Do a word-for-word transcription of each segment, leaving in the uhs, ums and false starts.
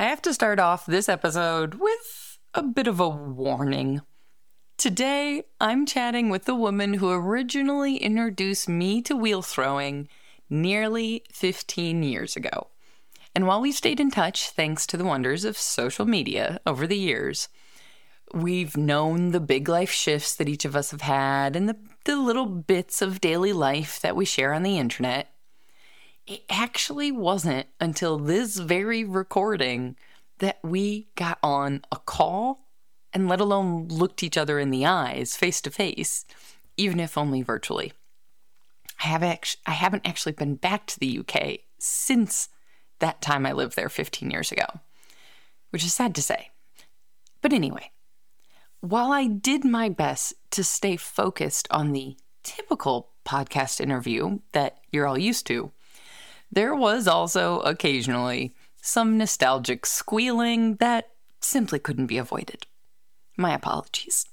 I have to start off this episode with a bit of a warning. Today, I'm chatting with the woman who originally introduced me to wheel throwing nearly fifteen years ago. And while we've stayed in touch thanks to the wonders of social media over the years, we've known the big life shifts that each of us have had and the, the little bits of daily life that we share on the internet. It actually wasn't until this very recording that we got on a call and let alone looked each other in the eyes face to face, even if only virtually. I, have act- I haven't actually been back to the U K since that time I lived there fifteen years ago, which is sad to say. But anyway, while I did my best to stay focused on the typical podcast interview that you're all used to, there was also occasionally some nostalgic squealing that simply couldn't be avoided. My apologies.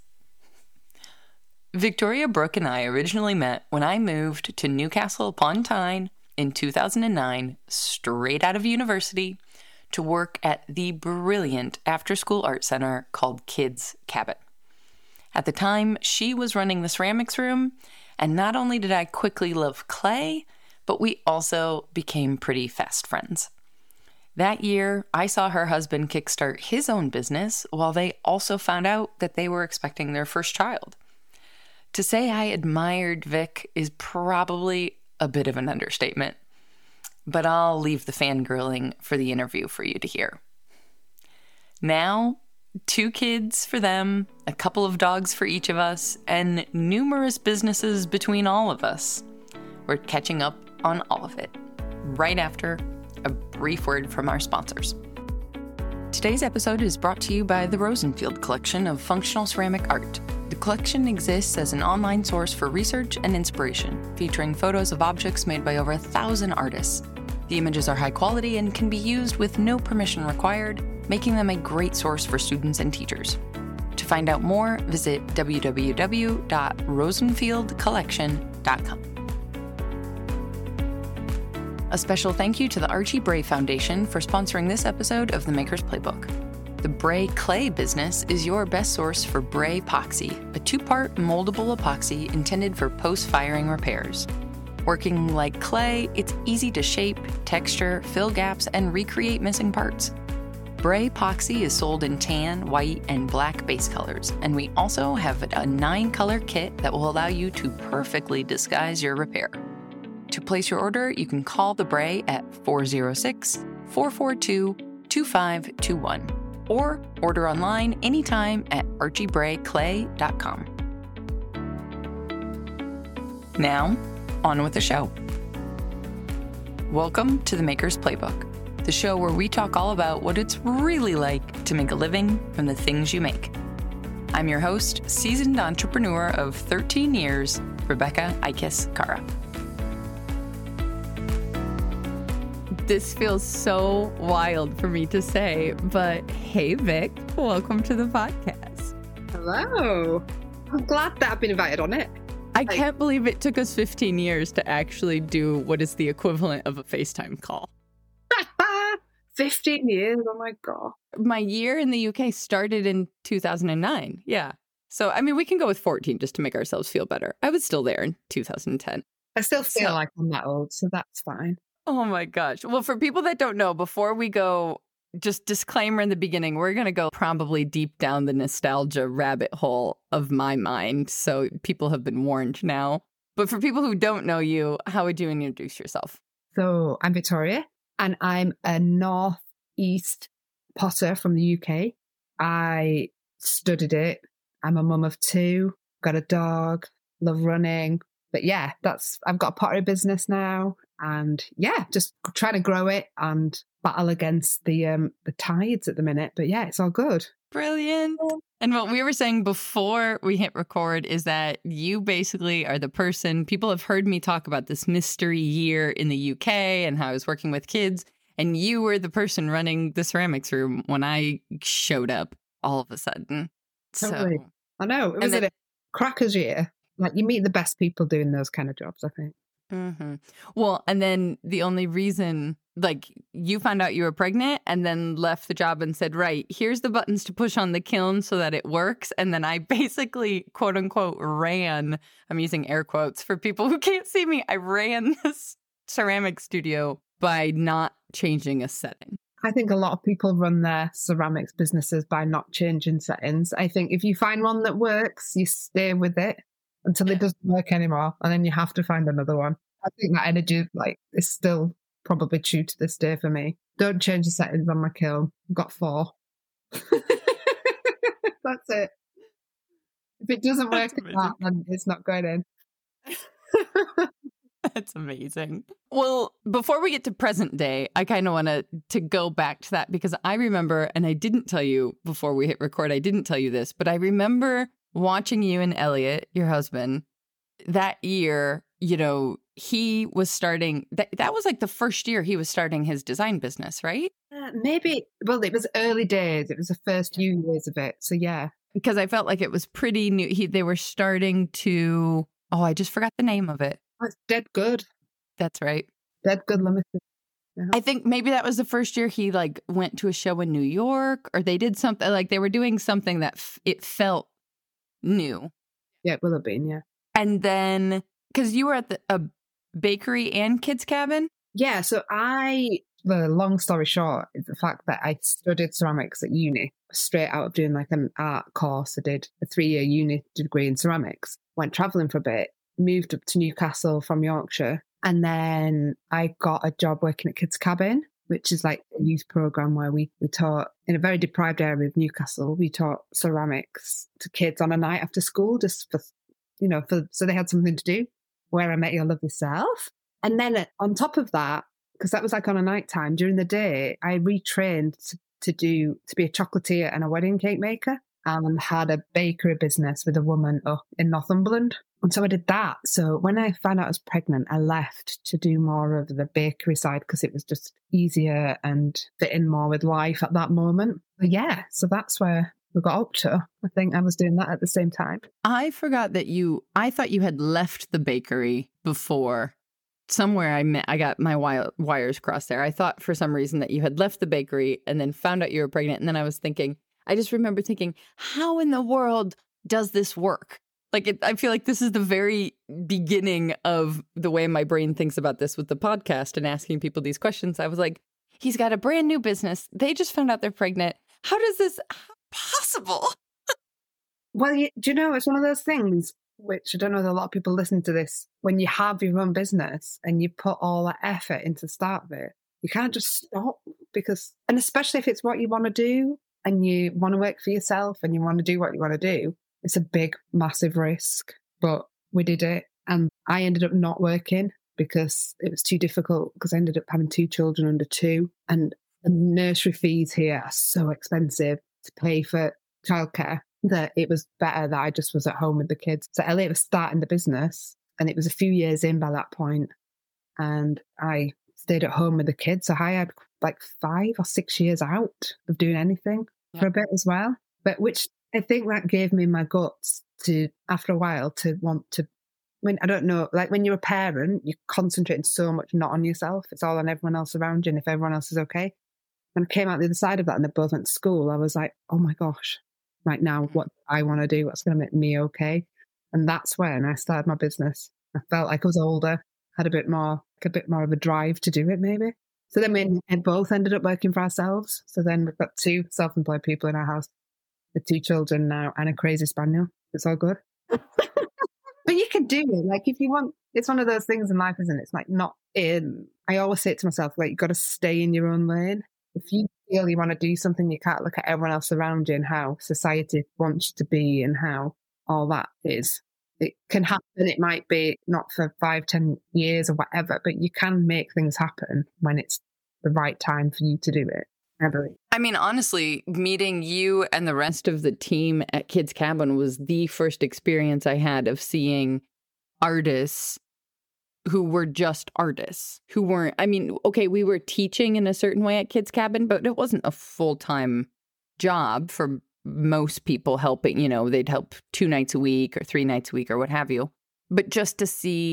Victoria Brooke and I originally met when I moved to Newcastle upon Tyne in two thousand nine, straight out of university, to work at the brilliant after-school art center called Kids Cabin. At the time, she was running the ceramics room, and not only did I quickly love clay, but we also became pretty fast friends. That year, I saw her husband kickstart his own business while they also found out that they were expecting their first child. To say I admired Vic is probably a bit of an understatement, but I'll leave the fangirling for the interview for you to hear. Now, two kids for them, a couple of dogs for each of us, and numerous businesses between all of us. We're catching up on all of it, right after a brief word from our sponsors. Today's episode is brought to you by the Rosenfield Collection of Functional Ceramic Art. The collection exists as an online source for research and inspiration, featuring photos of objects made by over a thousand artists. The images are high quality and can be used with no permission required, making them a great source for students and teachers. To find out more, visit w w w dot rosenfield collection dot com. A special thank you to the Archie Bray Foundation for sponsoring this episode of The Maker's Playbook. The Bray Clay business is your best source for Bray Epoxy, a two-part moldable epoxy intended for post-firing repairs. Working like clay, it's easy to shape, texture, fill gaps, and recreate missing parts. Bray Epoxy is sold in tan, white, and black base colors, and we also have a nine-color kit that will allow you to perfectly disguise your repair. To place your order, you can call the Bray at four oh six, four four two, two five two one or order online anytime at archie bray clay dot com. Now, on with the show. Welcome to The Maker's Playbook, the show where we talk all about what it's really like to make a living from the things you make. I'm your host, seasoned entrepreneur of thirteen years, Rebecca Ikes Kara. This feels so wild for me to say, but hey, Vic, welcome to the podcast. Hello. I'm glad that I've been invited on it. I like, can't believe it took us fifteen years to actually do what is the equivalent of a FaceTime call. fifteen years? Oh my God. My year in the U K started in two thousand nine. Yeah. So, I mean, we can go with fourteen just to make ourselves feel better. I was still there in two thousand ten. I still feel so, like I'm that old, so that's fine. Oh my gosh. Well, for people that don't know, before we go, just disclaimer in the beginning, we're going to go probably deep down the nostalgia rabbit hole of my mind. So people have been warned now. But for people who don't know you, how would you introduce yourself? So I'm Victoria, and I'm a northeast potter from the U K. I studied it. I'm a mum of two, got a dog, love running. But yeah, that's I've got a pottery business now. And yeah, just trying to grow it and battle against the um, the tides at the minute. But yeah, it's all good. Brilliant. And what we were saying before we hit record is that you basically are the person, people have heard me talk about this mystery year in the U K and how I was working with kids. And you were the person running the ceramics room when I showed up all of a sudden. Totally. So, I know. It was then, a crackers year. Like you meet the best people doing those kind of jobs, I think. Mm-hmm. Well, and then the only reason like you found out you were pregnant and then left the job and said, right, here's the buttons to push on the kiln so that it works. And then I basically, quote unquote, ran, I'm using air quotes for people who can't see me. I ran this ceramic studio by not changing a setting. I think a lot of people run their ceramics businesses by not changing settings. I think if you find one that works, you stay with it until it doesn't work anymore, and then you have to find another one. I think that energy, like, is still probably true to this day for me. Don't change the settings on my kiln. I've got four. That's it. If it doesn't work like that, then it's not going in. That's amazing. Well, before we get to present day, I kind of want to to go back to that, because I remember, and I didn't tell you before we hit record, I didn't tell you this, but I remember watching you and Elliot, your husband, that year. You know, he was starting, that, that was like the first year he was starting his design business, right? Uh, maybe, well, it was early days. It was the first few years of it. So yeah. Because I felt like it was pretty new. He, they were starting to, oh, I just forgot the name of it. Oh, it's Dead Good. That's right. Dead Good Limited. Yeah. I think maybe that was the first year he like went to a show in New York, or they did something, like they were doing something that f- it felt new. Yeah, it will have been, yeah. And then, because you were at the, a bakery and kids cabin? Yeah, so I, the long story short is the fact that I studied ceramics at uni, straight out of doing like an art course. I did a three-year uni degree in ceramics, went travelling for a bit, moved up to Newcastle from Yorkshire, and then I got a job working at Kids Cabin, which is like a youth program where we, we taught, in a very deprived area of Newcastle, we taught ceramics to kids on a night after school, just for, you know, for so they had something to do. Where I Met Your Lovely Self. And then on top of that, because that was like on a night time, during the day, I retrained to, to do, to be a chocolatier and a wedding cake maker, and had a bakery business with a woman up in Northumberland. And so I did that. So when I found out I was pregnant, I left to do more of the bakery side because it was just easier and fitting more with life at that moment. But yeah, so that's where we got up to. I think I was doing that at the same time. I forgot that you, I thought you had left the bakery before. Somewhere I met, I got my wi- wires crossed there. I thought for some reason that you had left the bakery and then found out you were pregnant. And then I was thinking, I just remember thinking, how in the world does this work? Like, it, I feel like this is the very beginning of the way my brain thinks about this with the podcast and asking people these questions. I was like, he's got a brand new business. They just found out they're pregnant. How does this how possible? Well, you, do you know, it's one of those things, which I don't know that a lot of people listen to this, when you have your own business and you put all that effort into the start of it, you can't just stop, because, and especially if it's what you want to do and you want to work for yourself and you want to do what you want to do, it's a big, massive risk. But we did it, and I ended up not working because it was too difficult, because I ended up having two children under two, and the nursery fees here are so expensive to pay for childcare that it was better that I just was at home with the kids. So Elliot was starting the business, and it was a few years in by that point, and I stayed at home with the kids. So I had like five or six years out of doing anything yeah. for a bit as well. But which I think that gave me my guts to, after a while, to want to, I mean, I don't know, like when you're a parent, you're concentrating so much not on yourself. It's all on everyone else around you and if everyone else is okay. When I came out the other side of that and they both went to school, I was like, oh my gosh, right now, what I want to do, what's going to make me okay. And that's when I started my business. I felt like I was older, had a bit more, like a bit more of a drive to do it maybe. So then we both ended up working for ourselves. So then we've got two self-employed people in our house, with two children now and a crazy spaniel. It's all good. But you can do it. Like if you want, it's one of those things in life, isn't it? It's like not in, I always say it to myself, like you've got to stay in your own lane. If you feel you want to do something, you can't look at everyone else around you and how society wants you to be and how all that is. It can happen. It might be not for five, ten years or whatever, but you can make things happen when it's the right time for you to do it. I believe. I mean, honestly, meeting you and the rest of the team at Kids Cabin was the first experience I had of seeing artists who were just artists, who weren't, I mean, okay, we were teaching in a certain way at Kids Cabin, but it wasn't a full-time job for most people helping, you know, they'd help two nights a week or three nights a week or what have you. But just to see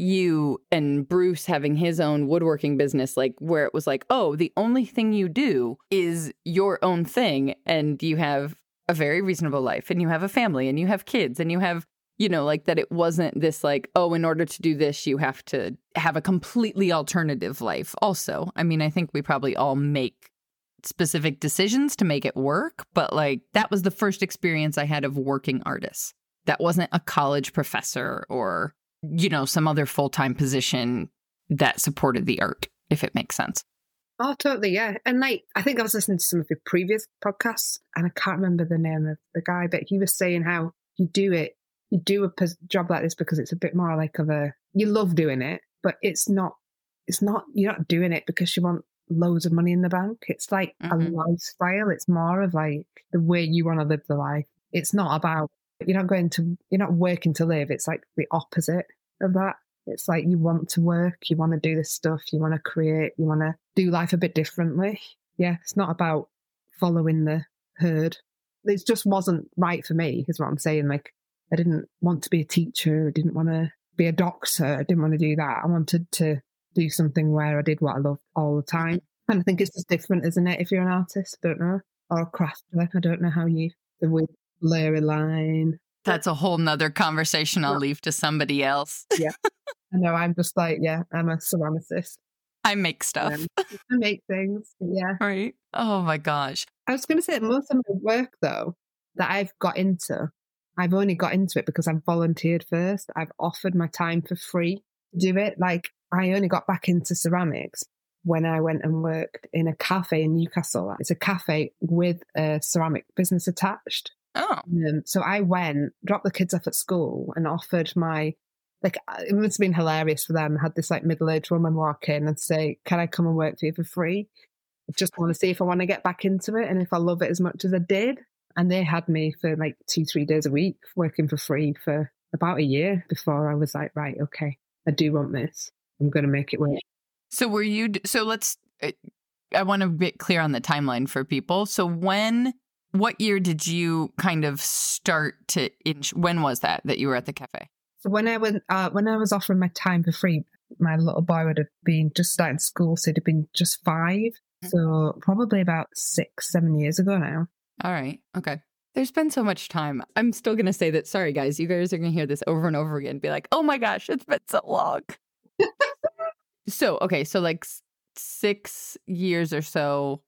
you and Bruce having his own woodworking business, like where it was like, oh, the only thing you do is your own thing, and you have a very reasonable life, and you have a family, and you have kids, and you have, you know, like that it wasn't this like, oh, in order to do this, you have to have a completely alternative life. Also, I mean, I think we probably all make specific decisions to make it work, but like that was the first experience I had of working artists. That wasn't a college professor or, you know, some other full-time position that supported the art, if it makes sense. Oh, totally, yeah. And like, I think I was listening to some of your previous podcasts, and I can't remember the name of the guy, but he was saying how you do it, you do a pos- job like this because it's a bit more like of a, you love doing it, but it's not, it's not, you're not doing it because you want loads of money in the bank. It's like mm-hmm. a lifestyle. It's more of like the way you want to live the life. It's not about, you're not going to, you're not working to live. It's like the opposite of that. It's like you want to work, you want to do this stuff, you want to create, you want to do life a bit differently. Yeah, it's not about following the herd. It just wasn't right for me, is what I'm saying. Like, I didn't want to be a teacher, I didn't want to be a doctor, I didn't want to do that. I wanted to do something where I did what I loved all the time. And I think it's just different, isn't it, if you're an artist? I don't know. Or a crafter. I don't know how you, the way layer a line. That's a whole nother conversation I'll leave to somebody else. Yeah. I know, I'm just like, yeah, I'm a ceramicist. I make stuff. Um, I make things, yeah. Right. Oh my gosh. I was going to say, most of my work, though, that I've got into, I've only got into it because I've volunteered first. I've offered my time for free to do it. Like, I only got back into ceramics when I went and worked in a cafe in Newcastle. It's a cafe with a ceramic business attached. Oh. Um, so I went, dropped the kids off at school and offered my, like, it must have been hilarious for them. I had this like middle-aged woman walk in and say, can I come and work for you for free? I just want to see if I want to get back into it and if I love it as much as I did. And they had me for like two, three days a week working for free for about a year before I was like, right, okay, I do want this. I'm going to make it work. So were you, so let's, I want to be clear on the timeline for people. So when, what year did you kind of start to, when was that, that you were at the cafe? So when I went, uh, when I was offering my time for free, my little boy would have been just starting school, so he'd have been just five. Mm-hmm. So probably about six, seven years ago now. All right. Okay. There's been so much time. I'm still going to say that, sorry guys, you guys are going to hear this over and over again and be like, oh my gosh, it's been so long. So, okay. So like six years or so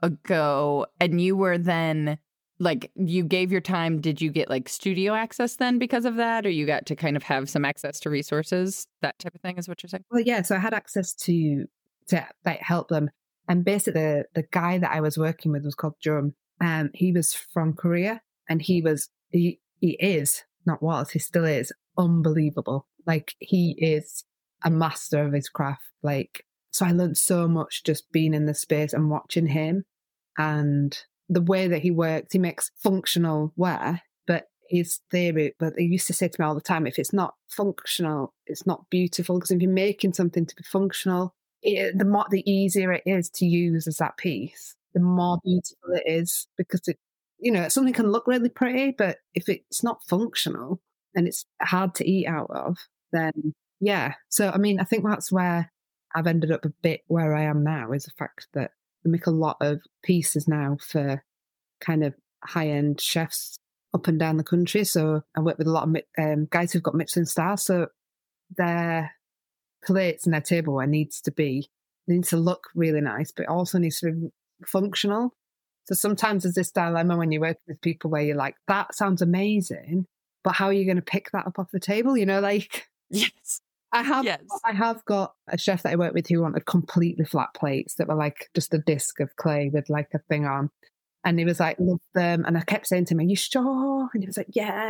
ago, and you were then like, you gave your time. Did you get like studio access then because of that? Or you got to kind of have some access to resources, that type of thing is what you're saying? Well, yeah. So I had access to, to like help them. And basically the, the guy that I was working with was called Jum. Um, he was from Korea and he was, he, he is, not was, he still is unbelievable. Like he is a master of his craft. Like, so I learned so much just being in the space and watching him and the way that he works. He makes functional wear, but his theory, but he used to say to me all the time, if it's not functional, it's not beautiful. Because if you're making something to be functional, it, the more, the easier it is to use as that piece, the more beautiful it is, because it, you know, something can look really pretty, but if it's not functional and it's hard to eat out of, then yeah. So, I mean, I think that's where I've ended up a bit where I am now, is the fact that I make a lot of pieces now for kind of high-end chefs up and down the country. So I work with a lot of um, guys who've got Michelin stars. So their plates and their tableware needs to be, they need to look really nice, but it also needs to be functional. So sometimes there's this dilemma when you work with people where you're like, that sounds amazing, but how are you going to pick that up off the table? You know, like, yes, I have, yes. I have got a chef that I work with who wanted completely flat plates that were like just a disc of clay with like a thing on. And he was like, love them. And I kept saying to him, are you sure? And he was like, yeah.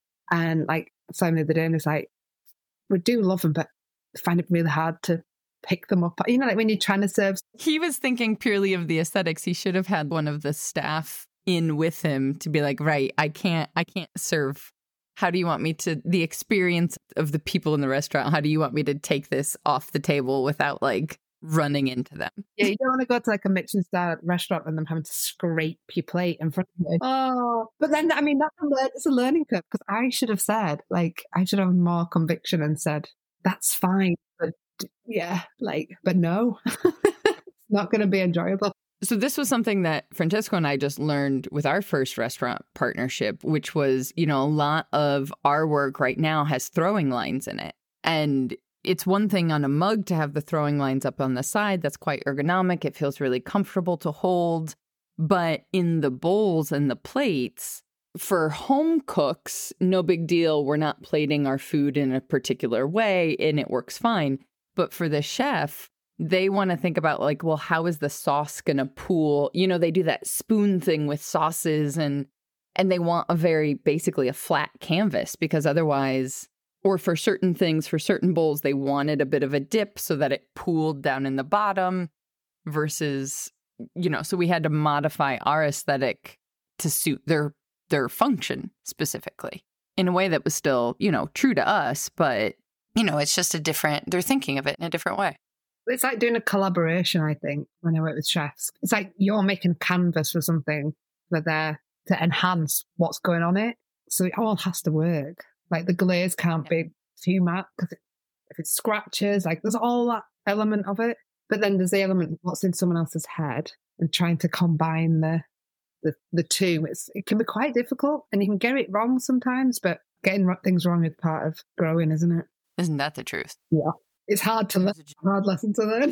And like, finally the day, and he was like, we do love them, but I find it really hard to pick them up. You know, like when you're trying to serve. He was thinking purely of the aesthetics. He should have had one of the staff in with him to be like, right, I can't, I can't serve. How do you want me to, the experience of the people in the restaurant, how do you want me to take this off the table without like running into them? Yeah, you don't want to go to like a Michelin star restaurant and them having to scrape your plate in front of you. Oh, but then, I mean, that's a, lear- it's a learning curve, because I should have said, like, I should have more conviction and said, that's fine. But yeah, like, but no, it's not going to be enjoyable. So this was something that Francesco and I just learned with our first restaurant partnership, which was, you know, a lot of our work right now has throwing lines in it. And it's one thing on a mug to have the throwing lines up on the side. That's quite ergonomic. It feels really comfortable to hold. But in the bowls and the plates, for home cooks, no big deal. We're not plating our food in a particular way and it works fine. But for the chef, they want to think about like, well, how is the sauce going to pool? You know, they do that spoon thing with sauces and and they want a very basically a flat canvas because otherwise, or for certain things, for certain bowls, they wanted a bit of a dip so that it pooled down in the bottom versus, you know, so we had to modify our aesthetic to suit their their function specifically in a way that was still, you know, true to us. But, you know, it's just a different, they're thinking of it in a different way. It's like doing a collaboration, I think, when I work with chefs. It's like you're making canvas for something for there to enhance what's going on it. So it all has to work. Like the glaze can't be too matte because if it scratches, like there's all that element of it. But then there's the element of what's in someone else's head and trying to combine the the, the two. It's, it can be quite difficult and you can get it wrong sometimes, but getting things wrong is part of growing, isn't it? Isn't that the truth? Yeah. It's hard to learn, hard lesson to learn.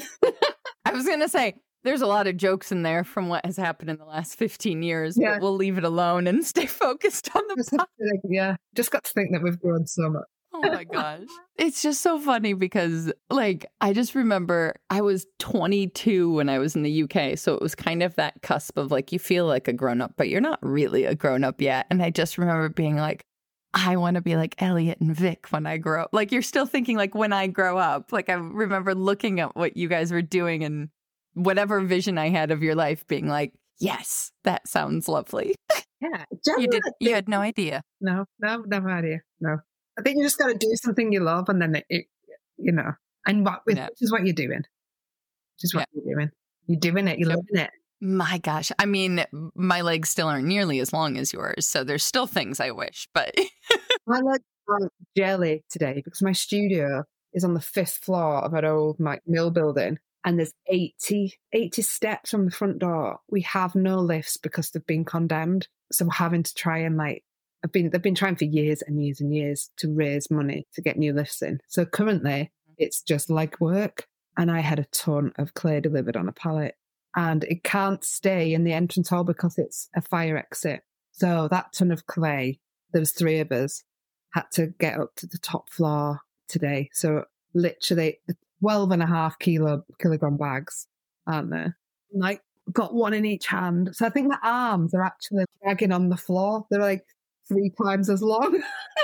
I was going to say, there's a lot of jokes in there from what has happened in the last fifteen years, yeah. But we'll leave it alone and stay focused on the pot. Like, yeah, just got to think that we've grown so much. Oh my gosh. It's just so funny because, like, I just remember I was twenty-two when I was in the U K. So it was kind of that cusp of, like, you feel like a grown-up, but you're not really a grown-up yet. And I just remember being like, I want to be like Elliot and Vic when I grow up. Like, you're still thinking, like, when I grow up. Like, I remember looking at what you guys were doing and whatever vision I had of your life being like, yes, that sounds lovely. Yeah. You did. You had no idea. No, no, no idea. No. I think you just got to do something you love and then it, it you know, and what, which yeah. is what you're doing. Which is what yeah. you're doing. You're doing it. You're yep. loving it. My gosh. I mean, my legs still aren't nearly as long as yours. So there's still things I wish, but. My legs are jelly today because my studio is on the fifth floor of an old like, mill building and there's eighty, eighty steps from the front door. We have no lifts because they've been condemned. So we're having to try and like, I've been, they've been trying for years and years and years to raise money to get new lifts in. So currently it's just leg work. And I had a ton of clay delivered on a pallet. And it can't stay in the entrance hall because it's a fire exit. So that ton of clay, there was three of us, had to get up to the top floor today. So literally twelve and a half kilo, kilogram bags, aren't there? Like, got one in each hand. So I think the arms are actually dragging on the floor. They're like three times as long.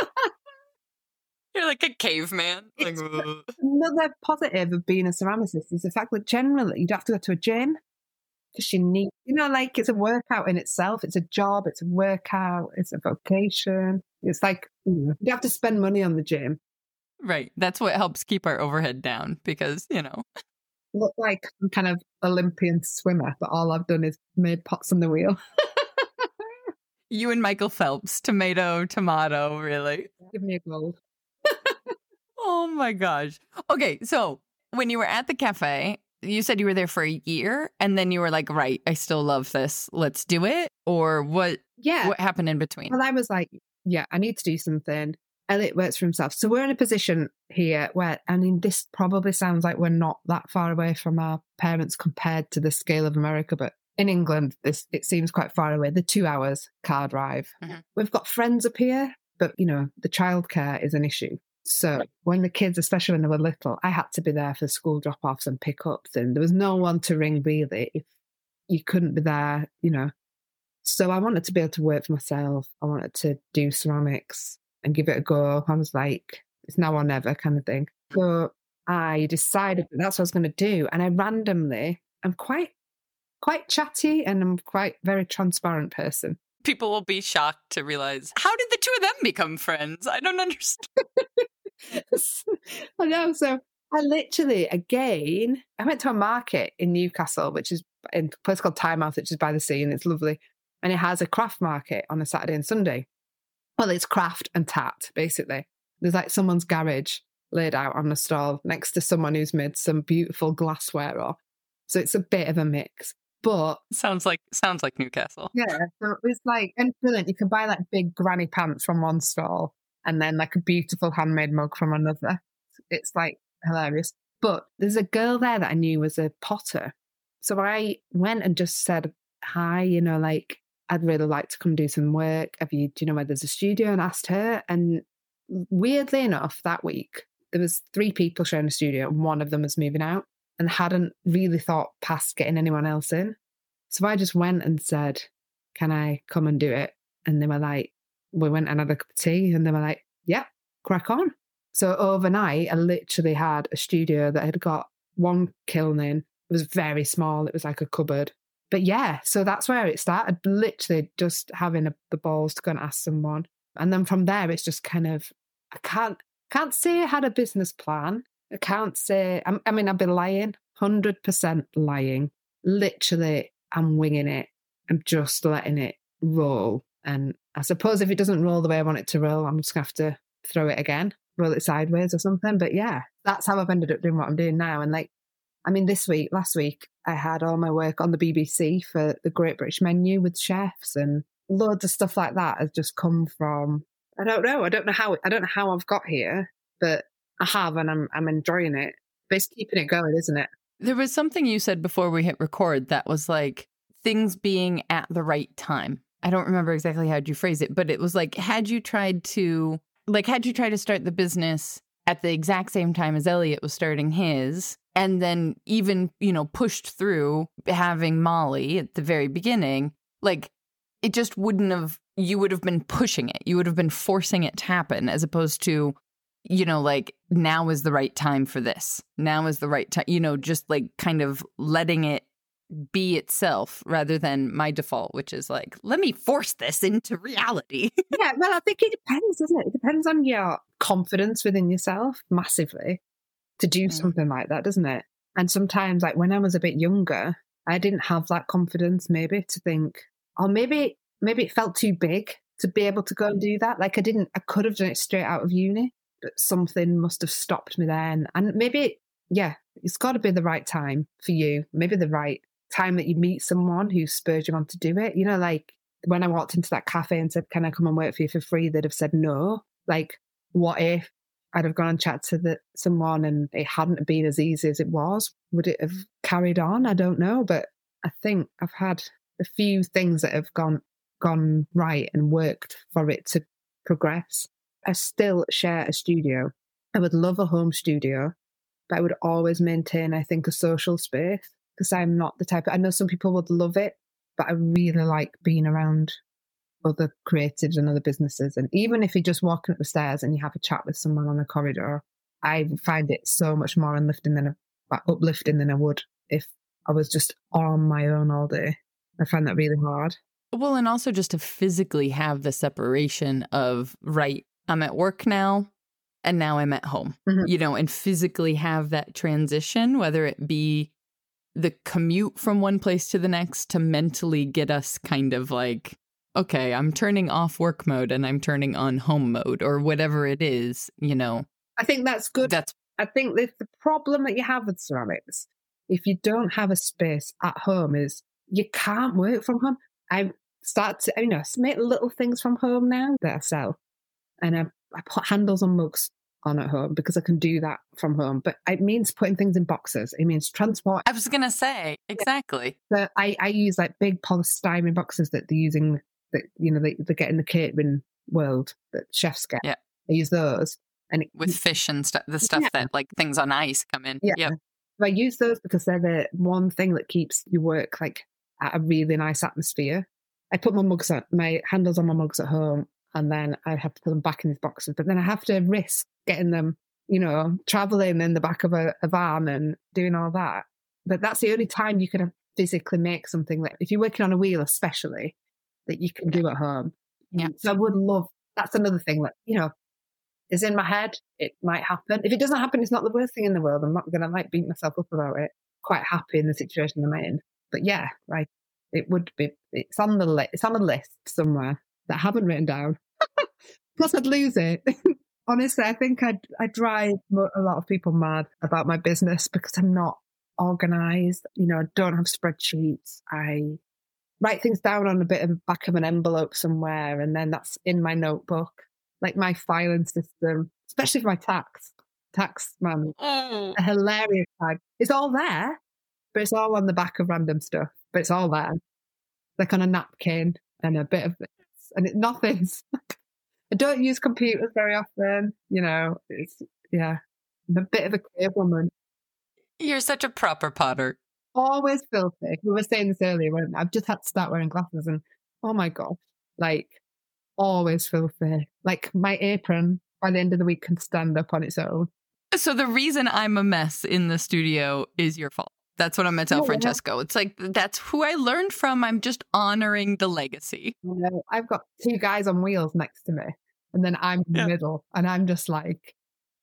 You're like a caveman. Like, another positive of being a ceramicist is the fact that generally you don't have to go to a gym. Because you need, you know, like it's a workout in itself. It's a job. It's a workout. It's a vocation. It's like, you have to spend money on the gym. Right. That's what helps keep our overhead down because, you know. Look like some kind of Olympian swimmer, but all I've done is made pots on the wheel. You and Michael Phelps, tomato, tomato, really. Give me a gold. Oh my gosh. Okay. So when you were at the cafe, you said you were there for a year and then you were like, right, I still love this. Let's do it. Or what? Yeah. What happened in between? Well, I was like, yeah, I need to do something. Elliot works for himself. So we're in a position here where, I mean, this probably sounds like we're not that far away from our parents compared to the scale of America. But in England, this it seems quite far away. The two hours car drive. Mm-hmm. We've got friends up here, but, you know, the childcare is an issue. So when the kids, especially when they were little, I had to be there for school drop-offs and pick-ups and there was no one to ring really if you couldn't be there, you know. So I wanted to be able to work for myself. I wanted to do ceramics and give it a go. I was like, it's now or never kind of thing. So I decided that that's what I was going to do. And I randomly, I'm quite, quite chatty and I'm quite very transparent person. People will be shocked to realize, how did the two of them become friends? I don't understand. I know. So I literally, again, I went to a market in Newcastle, which is in a place called Tynemouth, which is by the sea, and it's lovely. And it has a craft market on a Saturday and Sunday. Well, it's craft and tat, basically. There's like someone's garage laid out on a stall next to someone who's made some beautiful glassware or so it's a bit of a mix. But sounds like sounds like Newcastle. Yeah, so it was like, and brilliant. You can buy like big granny pants from one stall and then like a beautiful handmade mug from another. It's like hilarious. But there's a girl there that I knew was a potter. So I went and just said, hi, you know, like, I'd really like to come do some work. Have you, do you know where there's a studio? And asked her. And weirdly enough, that week, there was three people sharing a studio and one of them was moving out and hadn't really thought past getting anyone else in. So I just went and said, can I come and do it? And they were like, we went and had a cup of tea and they were like, yeah, crack on. So overnight, I literally had a studio that had got one kiln in. It was very small. It was like a cupboard. But yeah, so that's where it started. Literally just having a, the balls to go and ask someone. And then from there, it's just kind of, I can't, can't say I had a business plan. I can't say, I, I mean, I've been lying, one hundred percent lying. Literally, I'm winging it. I'm just letting it roll. And I suppose if it doesn't roll the way I want it to roll, I'm just going to have to throw it again, roll it sideways or something. But yeah, that's how I've ended up doing what I'm doing now. And like, I mean, this week, last week, I had all my work on the B B C for the Great British Menu with chefs and loads of stuff like that has just come from, I don't know. I don't know how, I don't know how I've got here, but I have, and I'm, I'm enjoying it. But it's keeping it going, isn't it? There was something you said before we hit record that was like things being at the right time. I don't remember exactly how you phrase it, but it was like, had you tried to, like, had you tried to start the business at the exact same time as Elliot was starting his, and then even, you know, pushed through having Molly at the very beginning, like, it just wouldn't have, you would have been pushing it. You would have been forcing it to happen as opposed to, you know, like, now is the right time for this. Now is the right time, you know, just like kind of letting it be itself rather than my default, which is like, let me force this into reality. Yeah, well, I think it depends, doesn't it? It depends on your confidence within yourself massively to do mm. something like that, doesn't it? And sometimes, like when I was a bit younger, I didn't have that confidence maybe to think, or maybe maybe it felt too big to be able to go and do that. Like I didn't, I could have done it straight out of uni, but something must have stopped me then. And maybe, yeah, it's got to be the right time for you. Maybe the right time that you meet someone who spurs you on to do it. You know, like when I walked into that cafe and said, can I come and work for you for free? They'd have said no. Like, what if I'd have gone and chatted to the, someone and it hadn't been as easy as it was? Would it have carried on? I don't know. But I think I've had a few things that have gone gone right and worked for it to progress. I still share a studio. I would love a home studio, but I would always maintain, I think, a social space because I'm not the type of, I know some people would love it, but I really like being around other creatives and other businesses. And even if you're just walking up the stairs and you have a chat with someone on the corridor, I find it so much more uplifting than, a, uplifting than I would if I was just on my own all day. I find that really hard. Well, and also just to physically have the separation of, right, I'm at work now and now I'm at home, mm-hmm. you know, and physically have that transition, whether it be the commute from one place to the next to mentally get us kind of like, okay, I'm turning off work mode and I'm turning on home mode or whatever it is, you know. I think that's good. That's. I think that the problem that you have with ceramics, if you don't have a space at home, is you can't work from home. I start to, you know, make little things from home now that I sell. And I, I put handles on mugs on at home because I can do that from home. But it means putting things in boxes. It means transport. I was going to say, exactly. So I, I use like big polystyrene boxes that they're using, that, you know, they, they get in the catering world that chefs get. Yeah. I use those. And it, with fish and stuff, the stuff yeah. that like things on ice come in. Yeah. Yep. So I use those because they're the one thing that keeps your work like at a really nice atmosphere. I put my mugs on, my handles on my mugs at home, and then I have to put them back in these boxes. But then I have to risk getting them, you know, traveling in the back of a, a van and doing all that. But that's the only time you can physically make something that, if you're working on a wheel especially, that you can do at home. Yeah. So I would love, that's another thing that, you know, is in my head. It might happen. If it doesn't happen, it's not the worst thing in the world. I'm not going to like beat myself up about it. Quite happy in the situation I'm in. But yeah, like it would be, it's on the list, it's on a list somewhere that I haven't written down. Plus I'd lose it. Honestly, I think I I drive mo- a lot of people mad about my business because I'm not organized. You know, I don't have spreadsheets. I write things down on a bit of the back of an envelope somewhere, and then that's in my notebook. Like my filing system, especially for my tax. Tax man, Oh. a hilarious tag. It's all there, but it's all on the back of random stuff. But it's all there, like on a napkin and a bit of this, and it nothing's. I don't use computers very often. You know, it's yeah, I'm a bit of a cave woman. You're such a proper Potter. Always filthy. We were saying this earlier when I've just had to start wearing glasses, and oh my god, like always filthy. Like my apron by the end of the week can stand up on its own. So the reason I'm a mess in the studio is your fault. That's what I'm going to tell Yeah, Francesco. It's like, that's who I learned from. I'm just honoring the legacy. You know, I've got two guys on wheels next to me, and then I'm in the Yeah. middle, and I'm just like,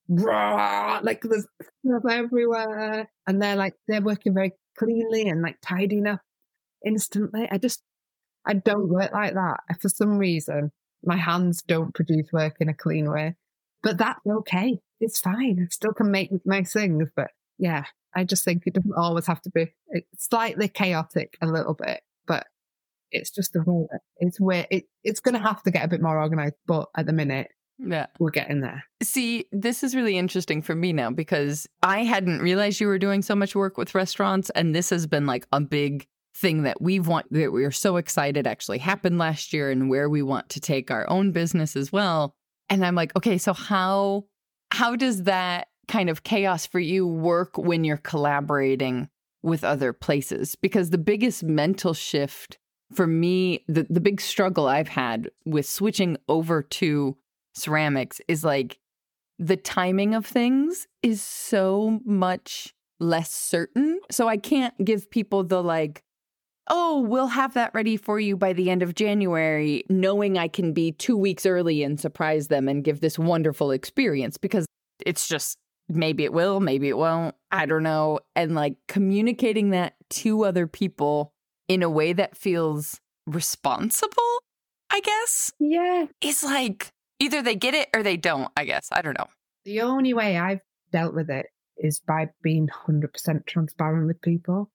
rah, like there's stuff everywhere, and they're like they're working very cleanly and like tidying up instantly. I just I don't work like that. For some reason, my hands don't produce work in a clean way, but that's okay. It's fine. I still can make nice things, but yeah, I just think it doesn't always have to be. It's slightly chaotic a little bit, but it's just the way that it's where it, it's going to have to get a bit more organized. But at the minute, Yeah. we're getting there. See, this is really interesting for me now because I hadn't realized you were doing so much work with restaurants. And this has been like a big thing that we've want that we are so excited actually happened last year and where we want to take our own business as well. And I'm like, okay, so how how does that kind of chaos for you work when you're collaborating with other places? Because the biggest mental shift for me, the, the big struggle I've had with switching over to ceramics is like the timing of things is so much less certain. So I can't give people the like, oh, we'll have that ready for you by the end of January, knowing I can be two weeks early and surprise them and give this wonderful experience because it's just maybe it will, maybe it won't. I don't know. And like communicating that to other people in a way that feels responsible, I guess, Yeah. is like either they get it or they don't, I guess. I don't know. The only way I've dealt with it is by being one hundred percent transparent with people.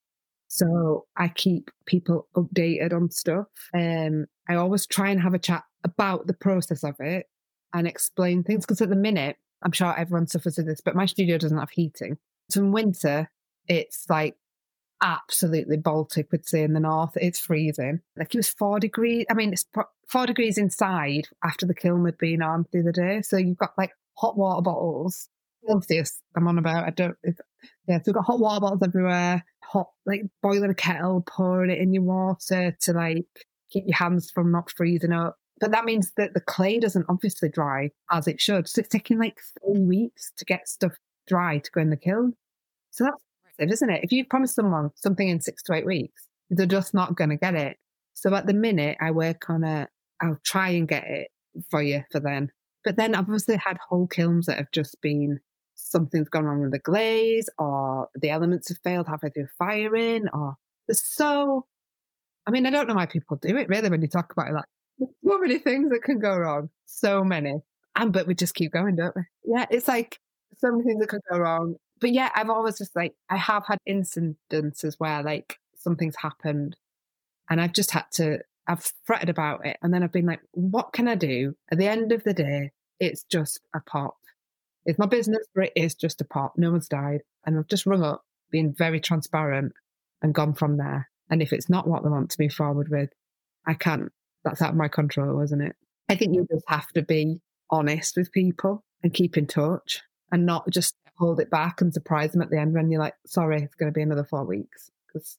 So I keep people updated on stuff. Um, I always try and have a chat about the process of it and explain things. Because at the minute, I'm sure everyone suffers with this, but my studio doesn't have heating. So in winter, it's like absolutely Baltic, we'd say in the north. It's freezing. Like it was four degrees. I mean, it's four degrees inside after the kiln had been on the other day. So you've got like hot water bottles. Celsius, I'm on about. I don't. It's, yeah, so we've got hot water bottles everywhere. Hot, like boiling a kettle, pouring it in your water to like keep your hands from not freezing up. But that means that the clay doesn't obviously dry as it should. So it's taking like three weeks to get stuff dry to go in the kiln. So that's massive, isn't it? If you promise someone something in six to eight weeks, they're just not going to get it. So at the minute, I work on a. I'll try and get it for you for then. But then I've obviously had whole kilns that have just been. Something's gone wrong with the glaze, or the elements have failed halfway through firing, or there's so. I mean, I don't know why people do it really when you talk about it. Like, there's so many things that can go wrong, so many, and but we just keep going, don't we? Yeah, it's like so many things that could go wrong. But yeah, I've always just like I have had incidences where like something's happened, and I've just had to. I've fretted about it, and then I've been like, what can I do? At the end of the day, it's just a pot. It's my business, but it is just a pot. No one's died. And I've just rung up, being very transparent and gone from there. And if it's not what they want to move forward with, I can't. That's out of my control, isn't it? I think you just have to be honest with people and keep in touch and not just hold it back and surprise them at the end when you're like, sorry, it's going to be another four weeks. Because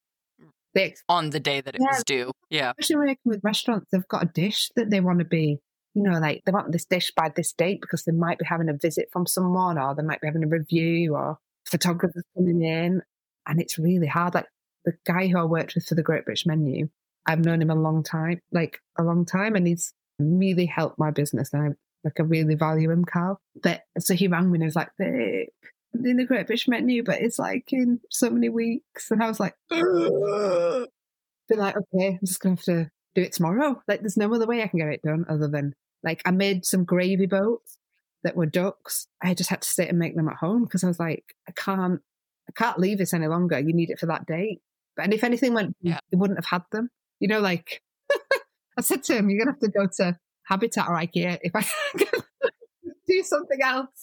they on the day that it yeah, was due. Yeah. Especially working with restaurants, they've got a dish that they want to be. You know, like they want this dish by this date because they might be having a visit from someone or they might be having a review or photographers coming in. And it's really hard. Like the guy who I worked with for the Great British Menu, I've known him a long time, like a long time, and he's really helped my business. And I, like, I really value him, Carl. But so he rang me and he was like, babe, I'm doing the Great British Menu, but it's like in so many weeks. And I was like, ugh. Be like, okay, I'm just going to have to do it tomorrow. Like, there's no other way I can get it done other than, like, I made some gravy boats that were ducks. I just had to sit and make them at home because I was like, I can't, I can't leave this any longer. You need it for that date. But and if anything went, yeah. it wouldn't have had them. You know, like I said to him, you're gonna have to go to Habitat or IKEA if I can do something else.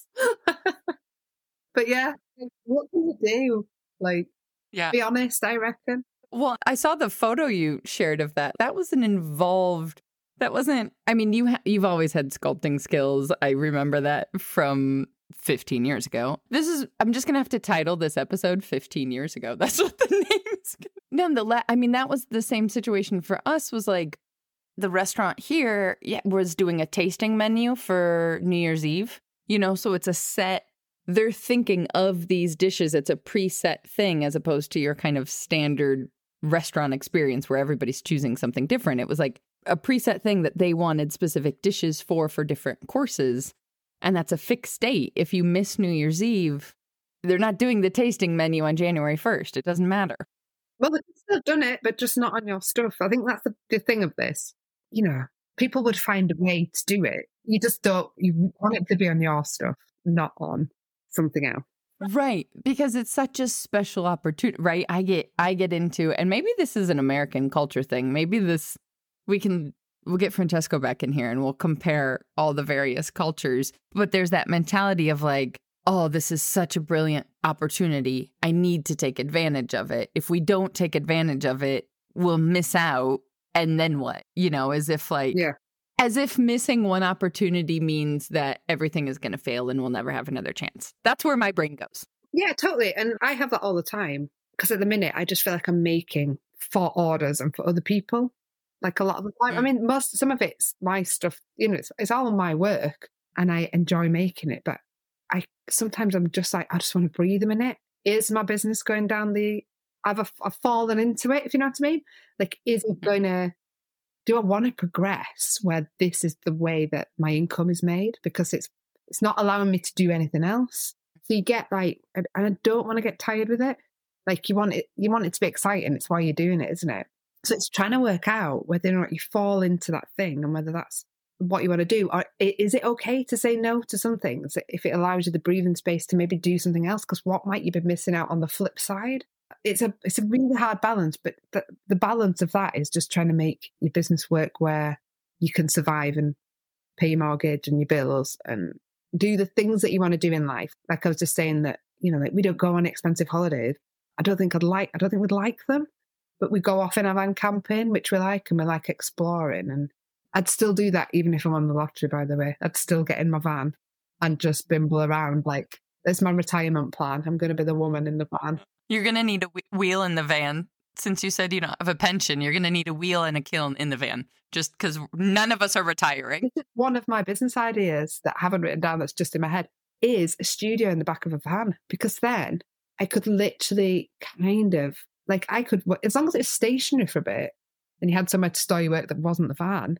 But yeah, what can you do? Like, yeah. be honest, I reckon. Well, I saw the photo you shared of that. That was an involved. That wasn't, I mean, you ha- you've always had sculpting skills. I remember that from fifteen years ago. This is, I'm just going to have to title this episode fifteen years ago. That's what the name is. Nonetheless, I mean, that was the same situation for us, was like the restaurant here yeah, was doing a tasting menu for New Year's Eve, you know, so it's a set, they're thinking of these dishes. It's a preset thing as opposed to your kind of standard restaurant experience where everybody's choosing something different. It was like a preset thing that they wanted specific dishes for, for different courses. And that's a fixed date. If you miss New Year's Eve, they're not doing the tasting menu on January first. It doesn't matter. Well, they could still have done it, but just not on your stuff. I think that's the, the thing of this. You know, people would find a way to do it. You just don't, you want it to be on your stuff, not on something else. Right. Because it's such a special opportunity, right? I get, I get into, and maybe this is an American culture thing. Maybe this, we can, we'll get Francesco back in here and we'll compare all the various cultures. But there's that mentality of like, oh, this is such a brilliant opportunity. I need to take advantage of it. If we don't take advantage of it, we'll miss out. And then what? You know, as if like, yeah. as if missing one opportunity means that everything is going to fail and we'll never have another chance. That's where my brain goes. Yeah, totally. And I have that all the time because at the minute I just feel like I'm making for orders and for other people. Like a lot of the time. Mm. I mean, most, some of it's my stuff, you know, it's, it's all my work and I enjoy making it. But I sometimes I'm just like, I just want to breathe a minute. Is my business going down the, I've, I've fallen into it, if you know what I mean? Like, is it going to, do I want to progress where this is the way that my income is made? Because it's it's not allowing me to do anything else. So you get like, and I don't want to get tired with it. Like you want it, you want it to be exciting. It's why you're doing it, isn't it? So it's trying to work out whether or not you fall into that thing and whether that's what you want to do. Or is it okay to say no to some things if it allows you the breathing space to maybe do something else? Because what might you be missing out on the flip side? It's a it's a really hard balance, but the, the balance of that is just trying to make your business work where you can survive and pay your mortgage and your bills and do the things that you want to do in life. Like I was just saying that, you know, like we don't go on expensive holidays. I don't think I'd like, I don't think we'd like them, but we go off in a van camping, which we like, and we like exploring. And I'd still do that even if I'm on the lottery, by the way. I'd still get in my van and just bimble around like, there's my retirement plan. I'm going to be the woman in the van. You're going to need a wheel in the van. Since you said you don't have a pension, you're going to need a wheel and a kiln in the van, just because none of us are retiring. One of my business ideas that I haven't written down that's just in my head is a studio in the back of a van, because then I could literally kind of, like I could, as long as it's stationary for a bit and you had somewhere to store your work that wasn't the van.